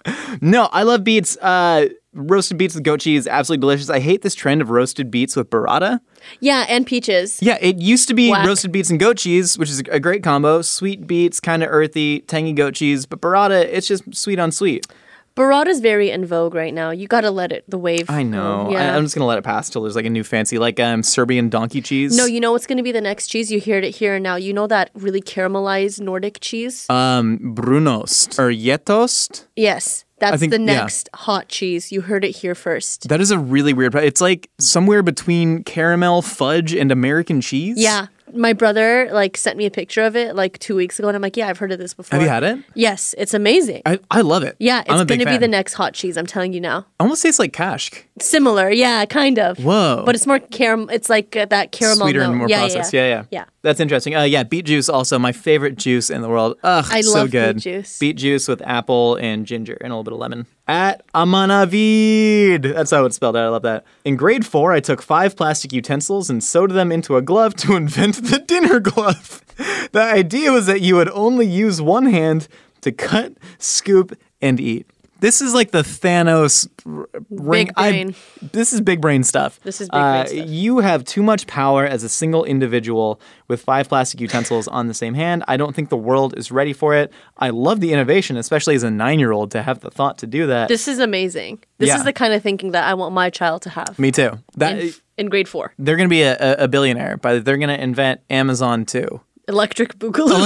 Speaker 2: No, I love beets. Roasted beets with goat cheese, absolutely delicious. I hate this trend of roasted beets with burrata.
Speaker 3: Yeah, and peaches.
Speaker 2: Yeah, it used to be
Speaker 3: Whack.
Speaker 2: roasted beets and goat cheese, which is a great combo. Sweet beets, kind of earthy, tangy goat cheese. But burrata, it's just sweet on sweet.
Speaker 3: Burrata's very in vogue right now. You gotta let it, the wave.
Speaker 2: I know.
Speaker 3: Yeah.
Speaker 2: I'm just going to let it pass till there's like a new fancy, like Serbian donkey cheese.
Speaker 3: No, you know what's gonna be the next cheese? You heard it here and now. You know that really caramelized Nordic cheese?
Speaker 2: Brunost or Jetost.
Speaker 3: Yes. That's
Speaker 2: think-
Speaker 3: the
Speaker 2: yeah.
Speaker 3: next hot cheese. You heard it here first.
Speaker 2: That is a really weird. It's like somewhere between caramel, fudge, and American cheese.
Speaker 3: Yeah. My brother sent me a picture of it 2 weeks ago, and I'm like, yeah, I've heard of this before.
Speaker 2: Have you had it?
Speaker 3: Yes, it's amazing.
Speaker 2: I love it.
Speaker 3: Yeah,
Speaker 2: I'm
Speaker 3: it's
Speaker 2: a big
Speaker 3: going to be
Speaker 2: fan.
Speaker 3: the next hot cheese. I'm telling you now.
Speaker 2: Almost tastes like kashk.
Speaker 3: Similar, yeah, kind of.
Speaker 2: Whoa.
Speaker 3: But it's more caramel. It's like that caramel
Speaker 2: Sweeter and
Speaker 3: note.
Speaker 2: more processed. Yeah.
Speaker 3: Yeah.
Speaker 2: That's interesting. Yeah, beet juice also my favorite juice in the world. Ugh,
Speaker 3: I
Speaker 2: so
Speaker 3: love
Speaker 2: good.
Speaker 3: beet juice.
Speaker 2: Beet juice with apple and ginger and a little bit of lemon. At Amanavid. That's how it's spelled out. I love that. In grade 4, I took 5 plastic utensils and sewed them into a glove to invent the dinner glove. The idea was that you would only use one hand to cut, scoop, and eat. This is like the Thanos ring.
Speaker 3: Big brain.
Speaker 2: This is big brain stuff.
Speaker 3: This is big brain stuff.
Speaker 2: You have too much power as a single individual with 5 plastic utensils on the same hand. I don't think the world is ready for it. I love the innovation, especially as a 9-year-old, to have the thought to do that.
Speaker 3: This is amazing. This
Speaker 2: Yeah.
Speaker 3: is the kind of thinking that I want my child to have.
Speaker 2: Me too.
Speaker 3: In grade 4.
Speaker 2: They're going to be a billionaire, but they're going to invent Amazon too.
Speaker 3: Electric boogaloo.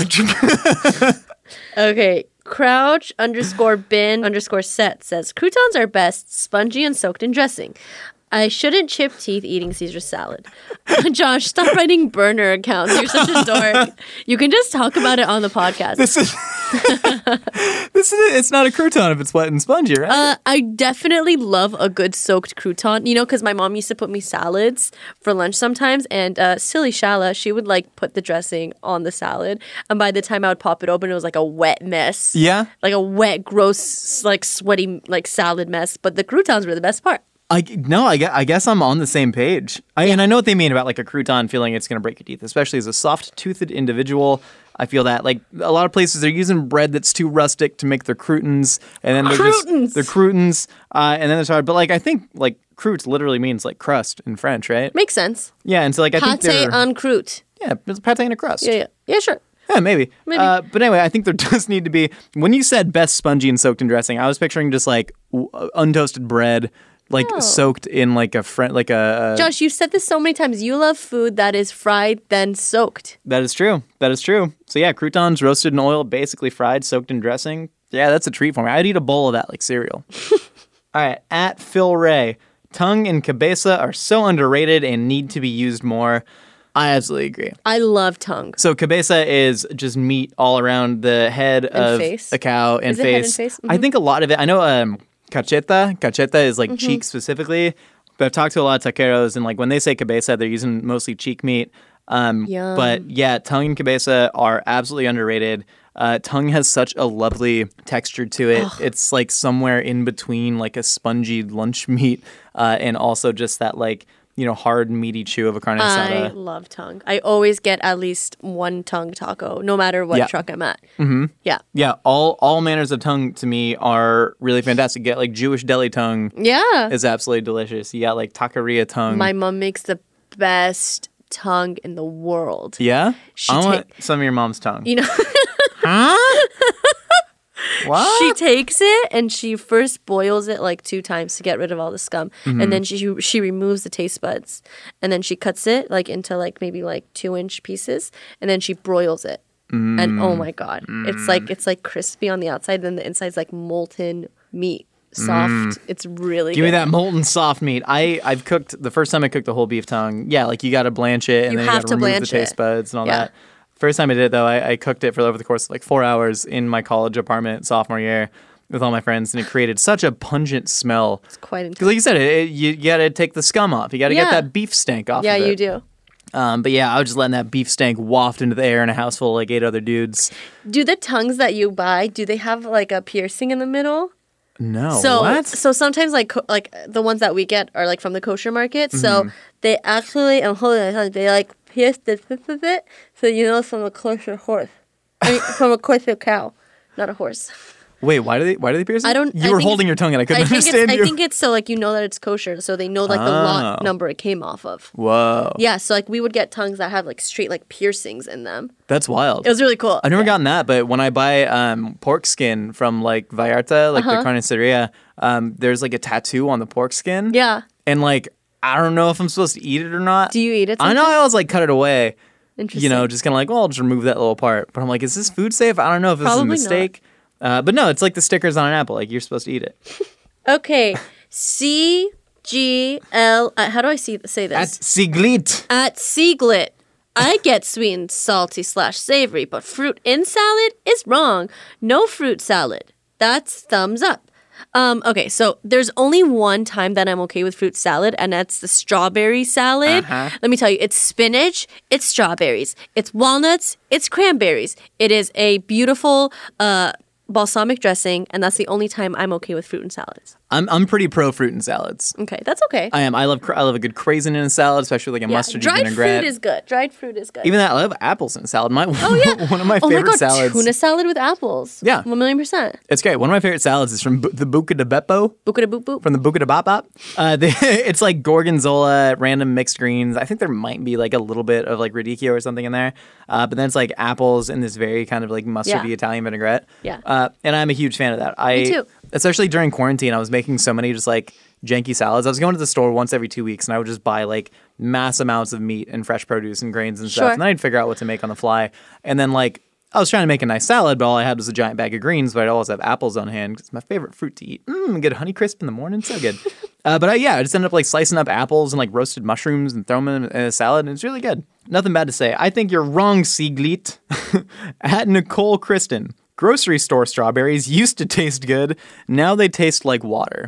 Speaker 3: Okay. Crouch _bin _set says croutons are best spongy and soaked in dressing. I shouldn't chip teeth eating Caesar salad. Josh, stop writing burner accounts. You're such a dork. You can just talk about it on the podcast.
Speaker 2: This is it's not a crouton if it's wet and spongy, right?
Speaker 3: I definitely love a good soaked crouton. You know, because my mom used to put me salads for lunch sometimes, and silly Shala, she would put the dressing on the salad, and by the time I would pop it open, it was like a wet mess.
Speaker 2: Yeah?
Speaker 3: Like a wet, gross, sweaty, salad mess. But the croutons were the best part.
Speaker 2: I guess I'm on the same page. And I know what they mean about a crouton feeling it's going to break your teeth, especially as a soft-toothed individual. I feel that a lot of places they're using bread that's too rustic to make their croutons, and then they're croutons, and then it's hard. But I think croûte literally means crust in French, right?
Speaker 3: Makes sense.
Speaker 2: Yeah, and so I think
Speaker 3: Pâté en croûte.
Speaker 2: yeah, it's pâté and a crust.
Speaker 3: Yeah, sure.
Speaker 2: Yeah, maybe. But anyway, I think there does need to be. When you said best spongy and soaked in dressing, I was picturing just untoasted bread. Soaked in a
Speaker 3: Josh, you've said this so many times. You love food that is fried, then soaked.
Speaker 2: That is true. So yeah, croutons roasted in oil, basically fried, soaked in dressing. Yeah, that's a treat for me. I'd eat a bowl of that like cereal. All right, at Phil Ray, tongue and cabeza are so underrated and need to be used more. I absolutely agree.
Speaker 3: I love tongue.
Speaker 2: So cabeza is just meat all around the head of
Speaker 3: face.
Speaker 2: a cow and
Speaker 3: Is it
Speaker 2: face.
Speaker 3: head and face?
Speaker 2: I think a lot of it. I know cacheta is cheek specifically, but I've talked to a lot of taqueros, and when they say cabeza, they're using mostly cheek meat.
Speaker 3: Yum.
Speaker 2: But yeah, tongue and cabeza are absolutely underrated. Tongue has such a lovely texture to it. Ugh. It's somewhere in between a spongy lunch meat and also just that hard meaty chew of a carne asada.
Speaker 3: I love tongue. I always get at least one tongue taco, no matter what truck I'm at.
Speaker 2: Mm-hmm.
Speaker 3: Yeah.
Speaker 2: Yeah, all manners of tongue to me are really fantastic. Get Jewish deli tongue.
Speaker 3: Yeah.
Speaker 2: Is absolutely delicious. You got taqueria tongue.
Speaker 3: My mom makes the best tongue in the world.
Speaker 2: Yeah? I want some of your mom's tongue.
Speaker 3: You know.
Speaker 2: Huh? What?
Speaker 3: She takes it and she first boils it 2 times to get rid of all the scum, and then she removes the taste buds, and then she cuts it into maybe 2-inch pieces, and then she broils it. And oh my god, it's crispy on the outside, then the inside's molten meat, soft. It's really
Speaker 2: Give
Speaker 3: good.
Speaker 2: me that molten soft meat. I've cooked the first time I cooked a whole beef tongue. Yeah, you got to blanch it, and
Speaker 3: You
Speaker 2: then you
Speaker 3: have
Speaker 2: got
Speaker 3: to
Speaker 2: to remove the
Speaker 3: blanch
Speaker 2: taste
Speaker 3: it.
Speaker 2: buds and all
Speaker 3: Yeah.
Speaker 2: that. First time I did it though, I cooked it for over the course of 4 hours in my college apartment sophomore year with all my friends, and it created such a pungent smell.
Speaker 3: It's quite
Speaker 2: Because like you said, you got to take the scum off. You got to get that beef stank off.
Speaker 3: Yeah,
Speaker 2: of it.
Speaker 3: you do.
Speaker 2: But yeah, I was just letting that beef stank waft into the air in a house full of 8 other dudes.
Speaker 3: Do the tongues that you buy, do they have a piercing in the middle?
Speaker 2: No,
Speaker 3: So
Speaker 2: what?
Speaker 3: so sometimes the ones that we get are from the kosher market. So they actually, I'm holding my tongue, they pierce the tip of it, so it's from a kosher horse. I mean, from a kosher cow, not a horse.
Speaker 2: Wait, why do they pierce it? You were holding your tongue and I couldn't understand you.
Speaker 3: I think it's so like you know that it's kosher, so they know like the lot number it came off of.
Speaker 2: Whoa.
Speaker 3: Yeah, so like we would get tongues that have like straight like piercings in them.
Speaker 2: That's wild.
Speaker 3: It was really cool.
Speaker 2: I've never gotten that, but when I buy pork skin from like Vallarta, like the carniceria, there's like a tattoo on the pork skin.
Speaker 3: Yeah.
Speaker 2: And like I don't know if I'm supposed to eat it or not.
Speaker 3: Do you eat it
Speaker 2: I
Speaker 3: sometimes?
Speaker 2: know I always like cut it away.
Speaker 3: Interesting.
Speaker 2: You know, just kind of like, well, I'll just remove that little part. But I'm like, is this food safe? I don't know if this is a mistake. But no, it's like the stickers on an apple. Like you're supposed to eat it.
Speaker 3: Okay. CGL. How do I say this?
Speaker 2: At Sieglit.
Speaker 3: At Sieglit. I get sweet and salty / savory, but fruit in salad is wrong. No fruit salad. That's thumbs up. Okay, so there's only one time that I'm okay with fruit salad, and that's the strawberry salad. Let me tell you, it's spinach, it's strawberries, it's walnuts, it's cranberries. It is a beautiful balsamic dressing, and that's the only time I'm okay with fruit and salads.
Speaker 2: I'm pretty pro fruit and salads.
Speaker 3: Okay, that's okay.
Speaker 2: I am. I love a good craisin in a salad, especially like a mustard vinaigrette.
Speaker 3: Dried fruit is good. Dried fruit is good.
Speaker 2: Even that, I love apples in a salad. One of my favorite
Speaker 3: oh my God,
Speaker 2: salads.
Speaker 3: Tuna salad with apples.
Speaker 2: Yeah.
Speaker 3: 1,000,000%.
Speaker 2: It's great. One of my favorite salads is from the Buca de Beppo.
Speaker 3: Buca de Boop Boop.
Speaker 2: From the Buca de Bop Bop. It's like gorgonzola, random mixed greens. I think there might be like a little bit of like radicchio or something in there. But then it's like apples and this very kind of like mustardy Italian vinaigrette.
Speaker 3: Yeah.
Speaker 2: And I'm a huge fan of that.
Speaker 3: Me too.
Speaker 2: Especially during quarantine, I was making so many just like janky salads. I was going to the store once every 2 weeks and I would just buy like mass amounts of meat and fresh produce and grains and stuff. And then I'd figure out what to make on the fly. And then like I was trying to make a nice salad, but all I had was a giant bag of greens, but I'd always have apples on hand because it's my favorite fruit to eat. Get a Honeycrisp in the morning. So good. But I just ended up like slicing up apples and like roasted mushrooms and throwing them in a salad. And it's really good. Nothing bad to say. I think you're wrong, Sieglit. At Nicole Kristen. Grocery store strawberries used to taste good. Now they taste like water.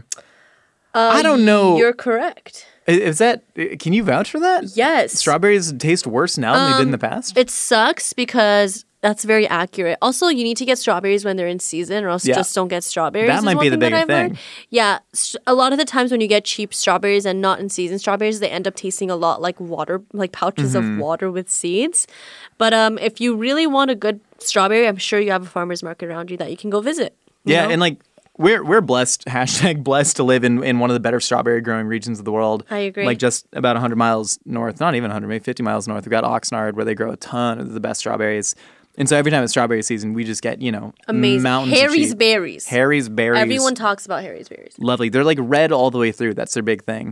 Speaker 2: I don't know.
Speaker 3: You're correct.
Speaker 2: Is that? Can you vouch for that?
Speaker 3: Yes.
Speaker 2: Strawberries taste worse now than they did in the past?
Speaker 3: It sucks because that's very accurate. Also, you need to get strawberries when they're in season or else just don't get strawberries.
Speaker 2: That might be the bigger thing.
Speaker 3: Yeah. A lot of the times when you get cheap strawberries and not in season strawberries, they end up tasting a lot like water, like pouches of water with seeds. But if you really want a good strawberry, I'm sure you have a farmer's market around you that you can go visit. You know?
Speaker 2: And like we're blessed, #blessed to live in one of the better strawberry growing regions of the world.
Speaker 3: I agree.
Speaker 2: Like just about 100 miles north, not even 100, maybe 50 miles north, we've got Oxnard where they grow a ton of the best strawberries. And so every time it's strawberry season, we just get,
Speaker 3: amazing
Speaker 2: mountains
Speaker 3: Harry's
Speaker 2: of
Speaker 3: berries.
Speaker 2: Harry's berries.
Speaker 3: Everyone talks about Harry's berries.
Speaker 2: Lovely. They're like red all the way through. That's their big thing.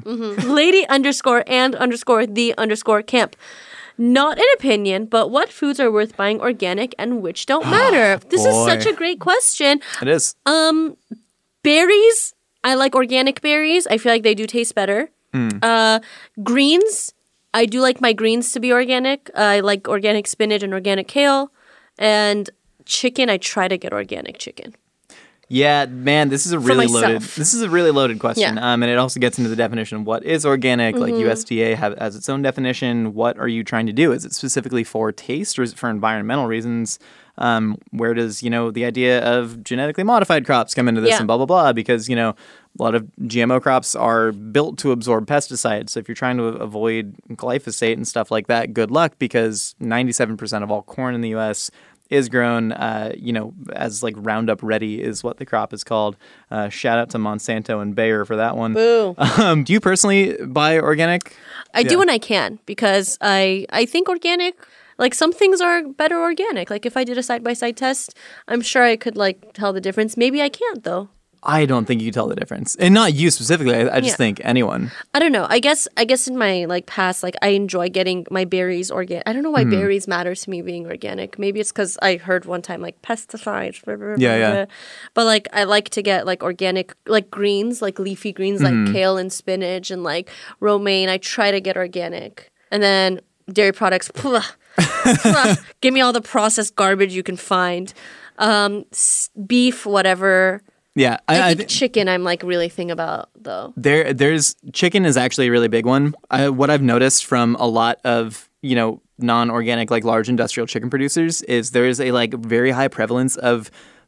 Speaker 3: Lady_and_the_camp. Not an opinion, but what foods are worth buying organic and which don't matter? This is such a great question.
Speaker 2: It is.
Speaker 3: Berries. I like organic berries. I feel like they do taste better. Greens. I do like my greens to be organic. I like organic spinach and organic kale. And chicken, I try to get organic chicken.
Speaker 2: Yeah, man, this is a really loaded question.
Speaker 3: Yeah.
Speaker 2: And it also gets into the definition of what is organic. Like USDA has its own definition. What are you trying to do? Is it specifically for taste or is it for environmental reasons? Where does, the idea of genetically modified crops come into this and blah, blah, blah? Because, a lot of GMO crops are built to absorb pesticides. So if you're trying to avoid glyphosate and stuff like that, good luck because 97% of all corn in the U.S. is grown, as like Roundup Ready is what the crop is called. Shout out to Monsanto and Bayer for that one.
Speaker 3: Boo.
Speaker 2: Do you personally buy organic?
Speaker 3: I do when I can because I think organic, like some things are better organic. Like if I did a side-by-side test, I'm sure I could like tell the difference. Maybe I can't though.
Speaker 2: I don't think you can tell the difference. And not you specifically. I just think anyone.
Speaker 3: I don't know. I guess in my like past, like I enjoy getting my berries organic. I don't know why berries matter to me being organic. Maybe it's because I heard one time like pesticides. Blah, blah, blah, blah. But like I like to get like organic, like greens, like leafy greens, like kale and spinach and like romaine. I try to get organic. And then dairy products, give me all the processed garbage you can find. Beef, whatever.
Speaker 2: Yeah,
Speaker 3: I think chicken I'm like really thinking about though.
Speaker 2: There's chicken is actually a really big one. What I've noticed from a lot of non-organic like large industrial chicken producers is there is a like very high prevalence of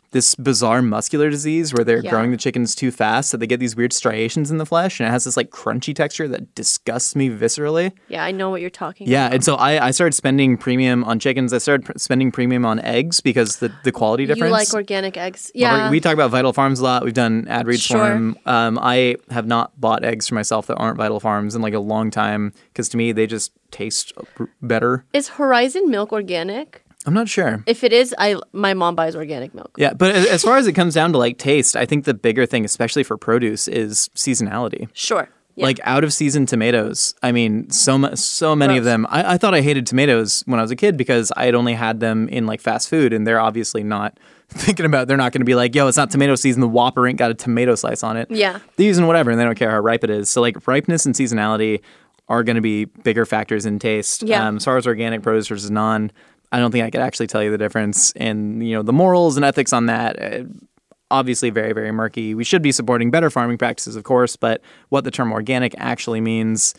Speaker 2: this bizarre muscular disease where they're growing the chickens too fast, so they get these weird striations in the flesh, and it has this like crunchy texture that disgusts me viscerally.
Speaker 3: Yeah, I know what you're talking about.
Speaker 2: Yeah, and so I started spending premium on chickens. I started spending premium on eggs because the quality difference.
Speaker 3: You like organic eggs. Yeah.
Speaker 2: We talk about Vital Farms a lot. We've done ad reads for them. I have not bought eggs for myself that aren't Vital Farms in like a long time because to me they just taste better.
Speaker 3: Is Horizon milk organic?
Speaker 2: I'm not sure.
Speaker 3: If it is, my mom buys organic milk.
Speaker 2: Yeah, but as far as it comes down to like taste, I think the bigger thing, especially for produce, is seasonality.
Speaker 3: Sure. Yeah.
Speaker 2: Like out of season tomatoes. I mean, so many of them. I thought I hated tomatoes when I was a kid because I had only had them in like fast food, and they're obviously not thinking about. They're not going to be like, yo, it's not tomato season. The Whopper ain't got a tomato slice on it.
Speaker 3: Yeah.
Speaker 2: They're using whatever, and they don't care how ripe it is. So like ripeness and seasonality are going to be bigger factors in taste.
Speaker 3: Yeah.
Speaker 2: As far as organic produce versus non, I don't think I could actually tell you the difference. And, the morals and ethics on that, obviously very, very murky. We should be supporting better farming practices, of course, but what the term organic actually means,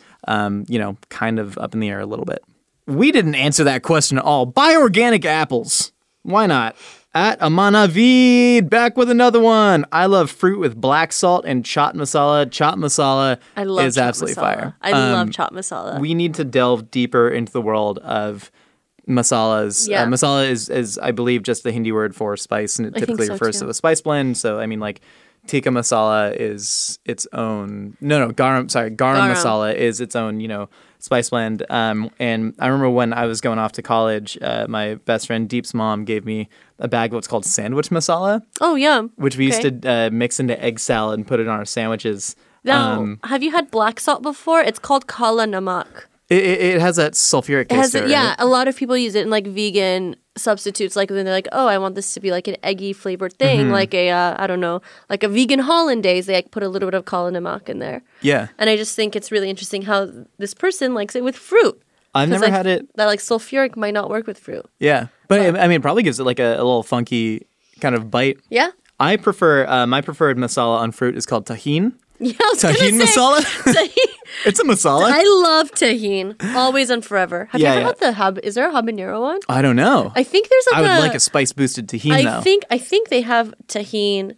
Speaker 2: kind of up in the air a little bit. We didn't answer that question at all. Buy organic apples. Why not? At Amanavid, back with another one. I love fruit with black salt and chaat masala. Chaat masala is absolutely fire.
Speaker 3: I love chaat masala.
Speaker 2: We need to delve deeper into the world of masalas.
Speaker 3: Yeah.
Speaker 2: Masala is, I believe, just the Hindi word for spice, and it typically refers to a spice blend. So, I mean, like, tikka masala is its own. Garam masala is its own, spice blend. And I remember when I was going off to college, my best friend Deep's mom gave me a bag of what's called sandwich masala.
Speaker 3: Oh, yeah.
Speaker 2: Which we used to mix into egg salad and put it on our sandwiches.
Speaker 3: Now, have you had black salt before? It's called kala namak.
Speaker 2: It has that sulfuric taste to it,
Speaker 3: yeah,
Speaker 2: right?
Speaker 3: a lot of people use it in like vegan substitutes. Like when they're like, oh, I want this to be like an eggy flavored thing, like a I don't know, like a vegan hollandaise. They like put a little bit of kala namak in there.
Speaker 2: Yeah,
Speaker 3: and I just think it's really interesting how this person likes it with fruit.
Speaker 2: I've never had it.
Speaker 3: That like sulfuric might not work with fruit.
Speaker 2: Yeah, but I mean, it probably gives it like a little funky kind of bite.
Speaker 3: Yeah,
Speaker 2: I prefer my preferred masala on fruit is called tajin.
Speaker 3: Yeah, I was
Speaker 2: tajin masala. It's a masala.
Speaker 3: I love tajin, always and forever. Have you ever had is there a habanero one?
Speaker 2: I don't know.
Speaker 3: I think there's like
Speaker 2: I would like a spice boosted tajin though.
Speaker 3: I think they have tajin.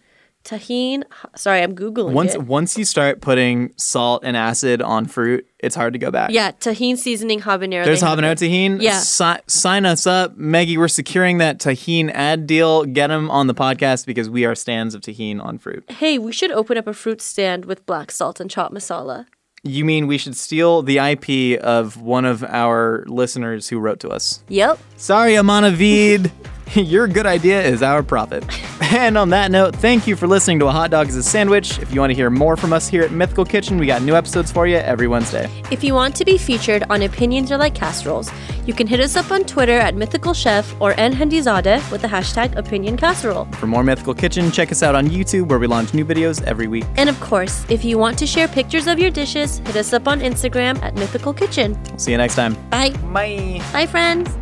Speaker 3: Sorry, I'm Googling it.
Speaker 2: Once you start putting salt and acid on fruit, it's hard to go back.
Speaker 3: Yeah, tajin seasoning habanero.
Speaker 2: There's habanero tajin?
Speaker 3: Yeah.
Speaker 2: Sign us up. Maggie, we're securing that tajin ad deal. Get them on the podcast because we are stans of tajin on fruit.
Speaker 3: Hey, we should open up a fruit stand with black salt and chaat masala.
Speaker 2: You mean we should steal the IP of one of our listeners who wrote to us?
Speaker 3: Yep.
Speaker 2: Sorry, Amanavid. Your good idea is our profit. And on that note, thank you for listening to A Hot Dog is a Sandwich. If you want to hear more from us here at Mythical Kitchen, we got new episodes for you every Wednesday.
Speaker 3: If you want to be featured on Opinions Are Like Casseroles, you can hit us up on Twitter at Mythical Chef or @NHandizadeh with the hashtag Opinion Casserole.
Speaker 2: For more Mythical Kitchen, check us out on YouTube where we launch new videos every week.
Speaker 3: And of course, if you want to share pictures of your dishes, hit us up on Instagram at Mythical Kitchen.
Speaker 2: See you next time.
Speaker 3: Bye.
Speaker 2: Bye.
Speaker 3: Bye, friends.